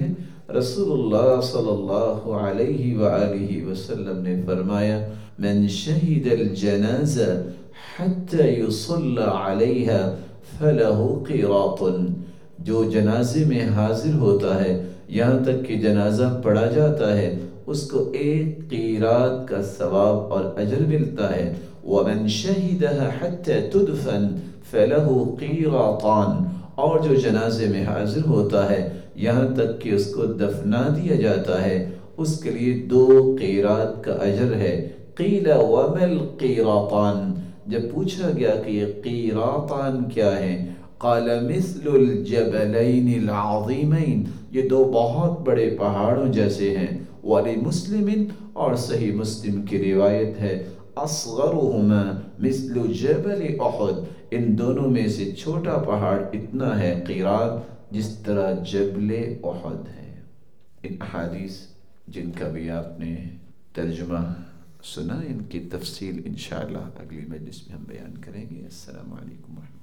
رسول اللہ صلی اللہ علیہ وآلہ وسلم نے فرمایا من شہد الجنازہ حتی یصلی علیہا فلہ قیراط، جو جنازے میں حاضر ہوتا ہے یہاں تک کہ جنازہ پڑھا جاتا ہے اس کو ایک قیراط کا ثواب اور اجر ملتا ہے۔ وَمَنْ شَهِدَهَا حَتَّى تُدْفَنْ فَلَهُ قِيرَاطَانِ، اور جو جنازے میں حاضر ہوتا ہے یہاں تک کہ اس کو دفنا دیا جاتا ہے اس کے لیے 2 قیراط کا اجر ہے۔ قِيلَ وَمَا الْقِيرَاطَانِ، جب پوچھا گیا کہ یہ قیراطان کیا ہے، قال مثل الجبلین العظیمین، یہ 2 بہت بڑے پہاڑوں جیسے ہیں۔ وَلِمُسْلِمٍ، اور صحیح مسلم کی روایت ہے اصغرهما مثل جبل احد، ان دونوں میں سے چھوٹا پہاڑ اتنا ہے قیراط جس طرح جبل احد ہے۔ ان احادیث جن کا بھی آپ نے ترجمہ سنا، ان کی تفصیل انشاءاللہ اگلی مجلس میں ہم بیان کریں گے۔ السلام علیکم ورحمۃ اللہ۔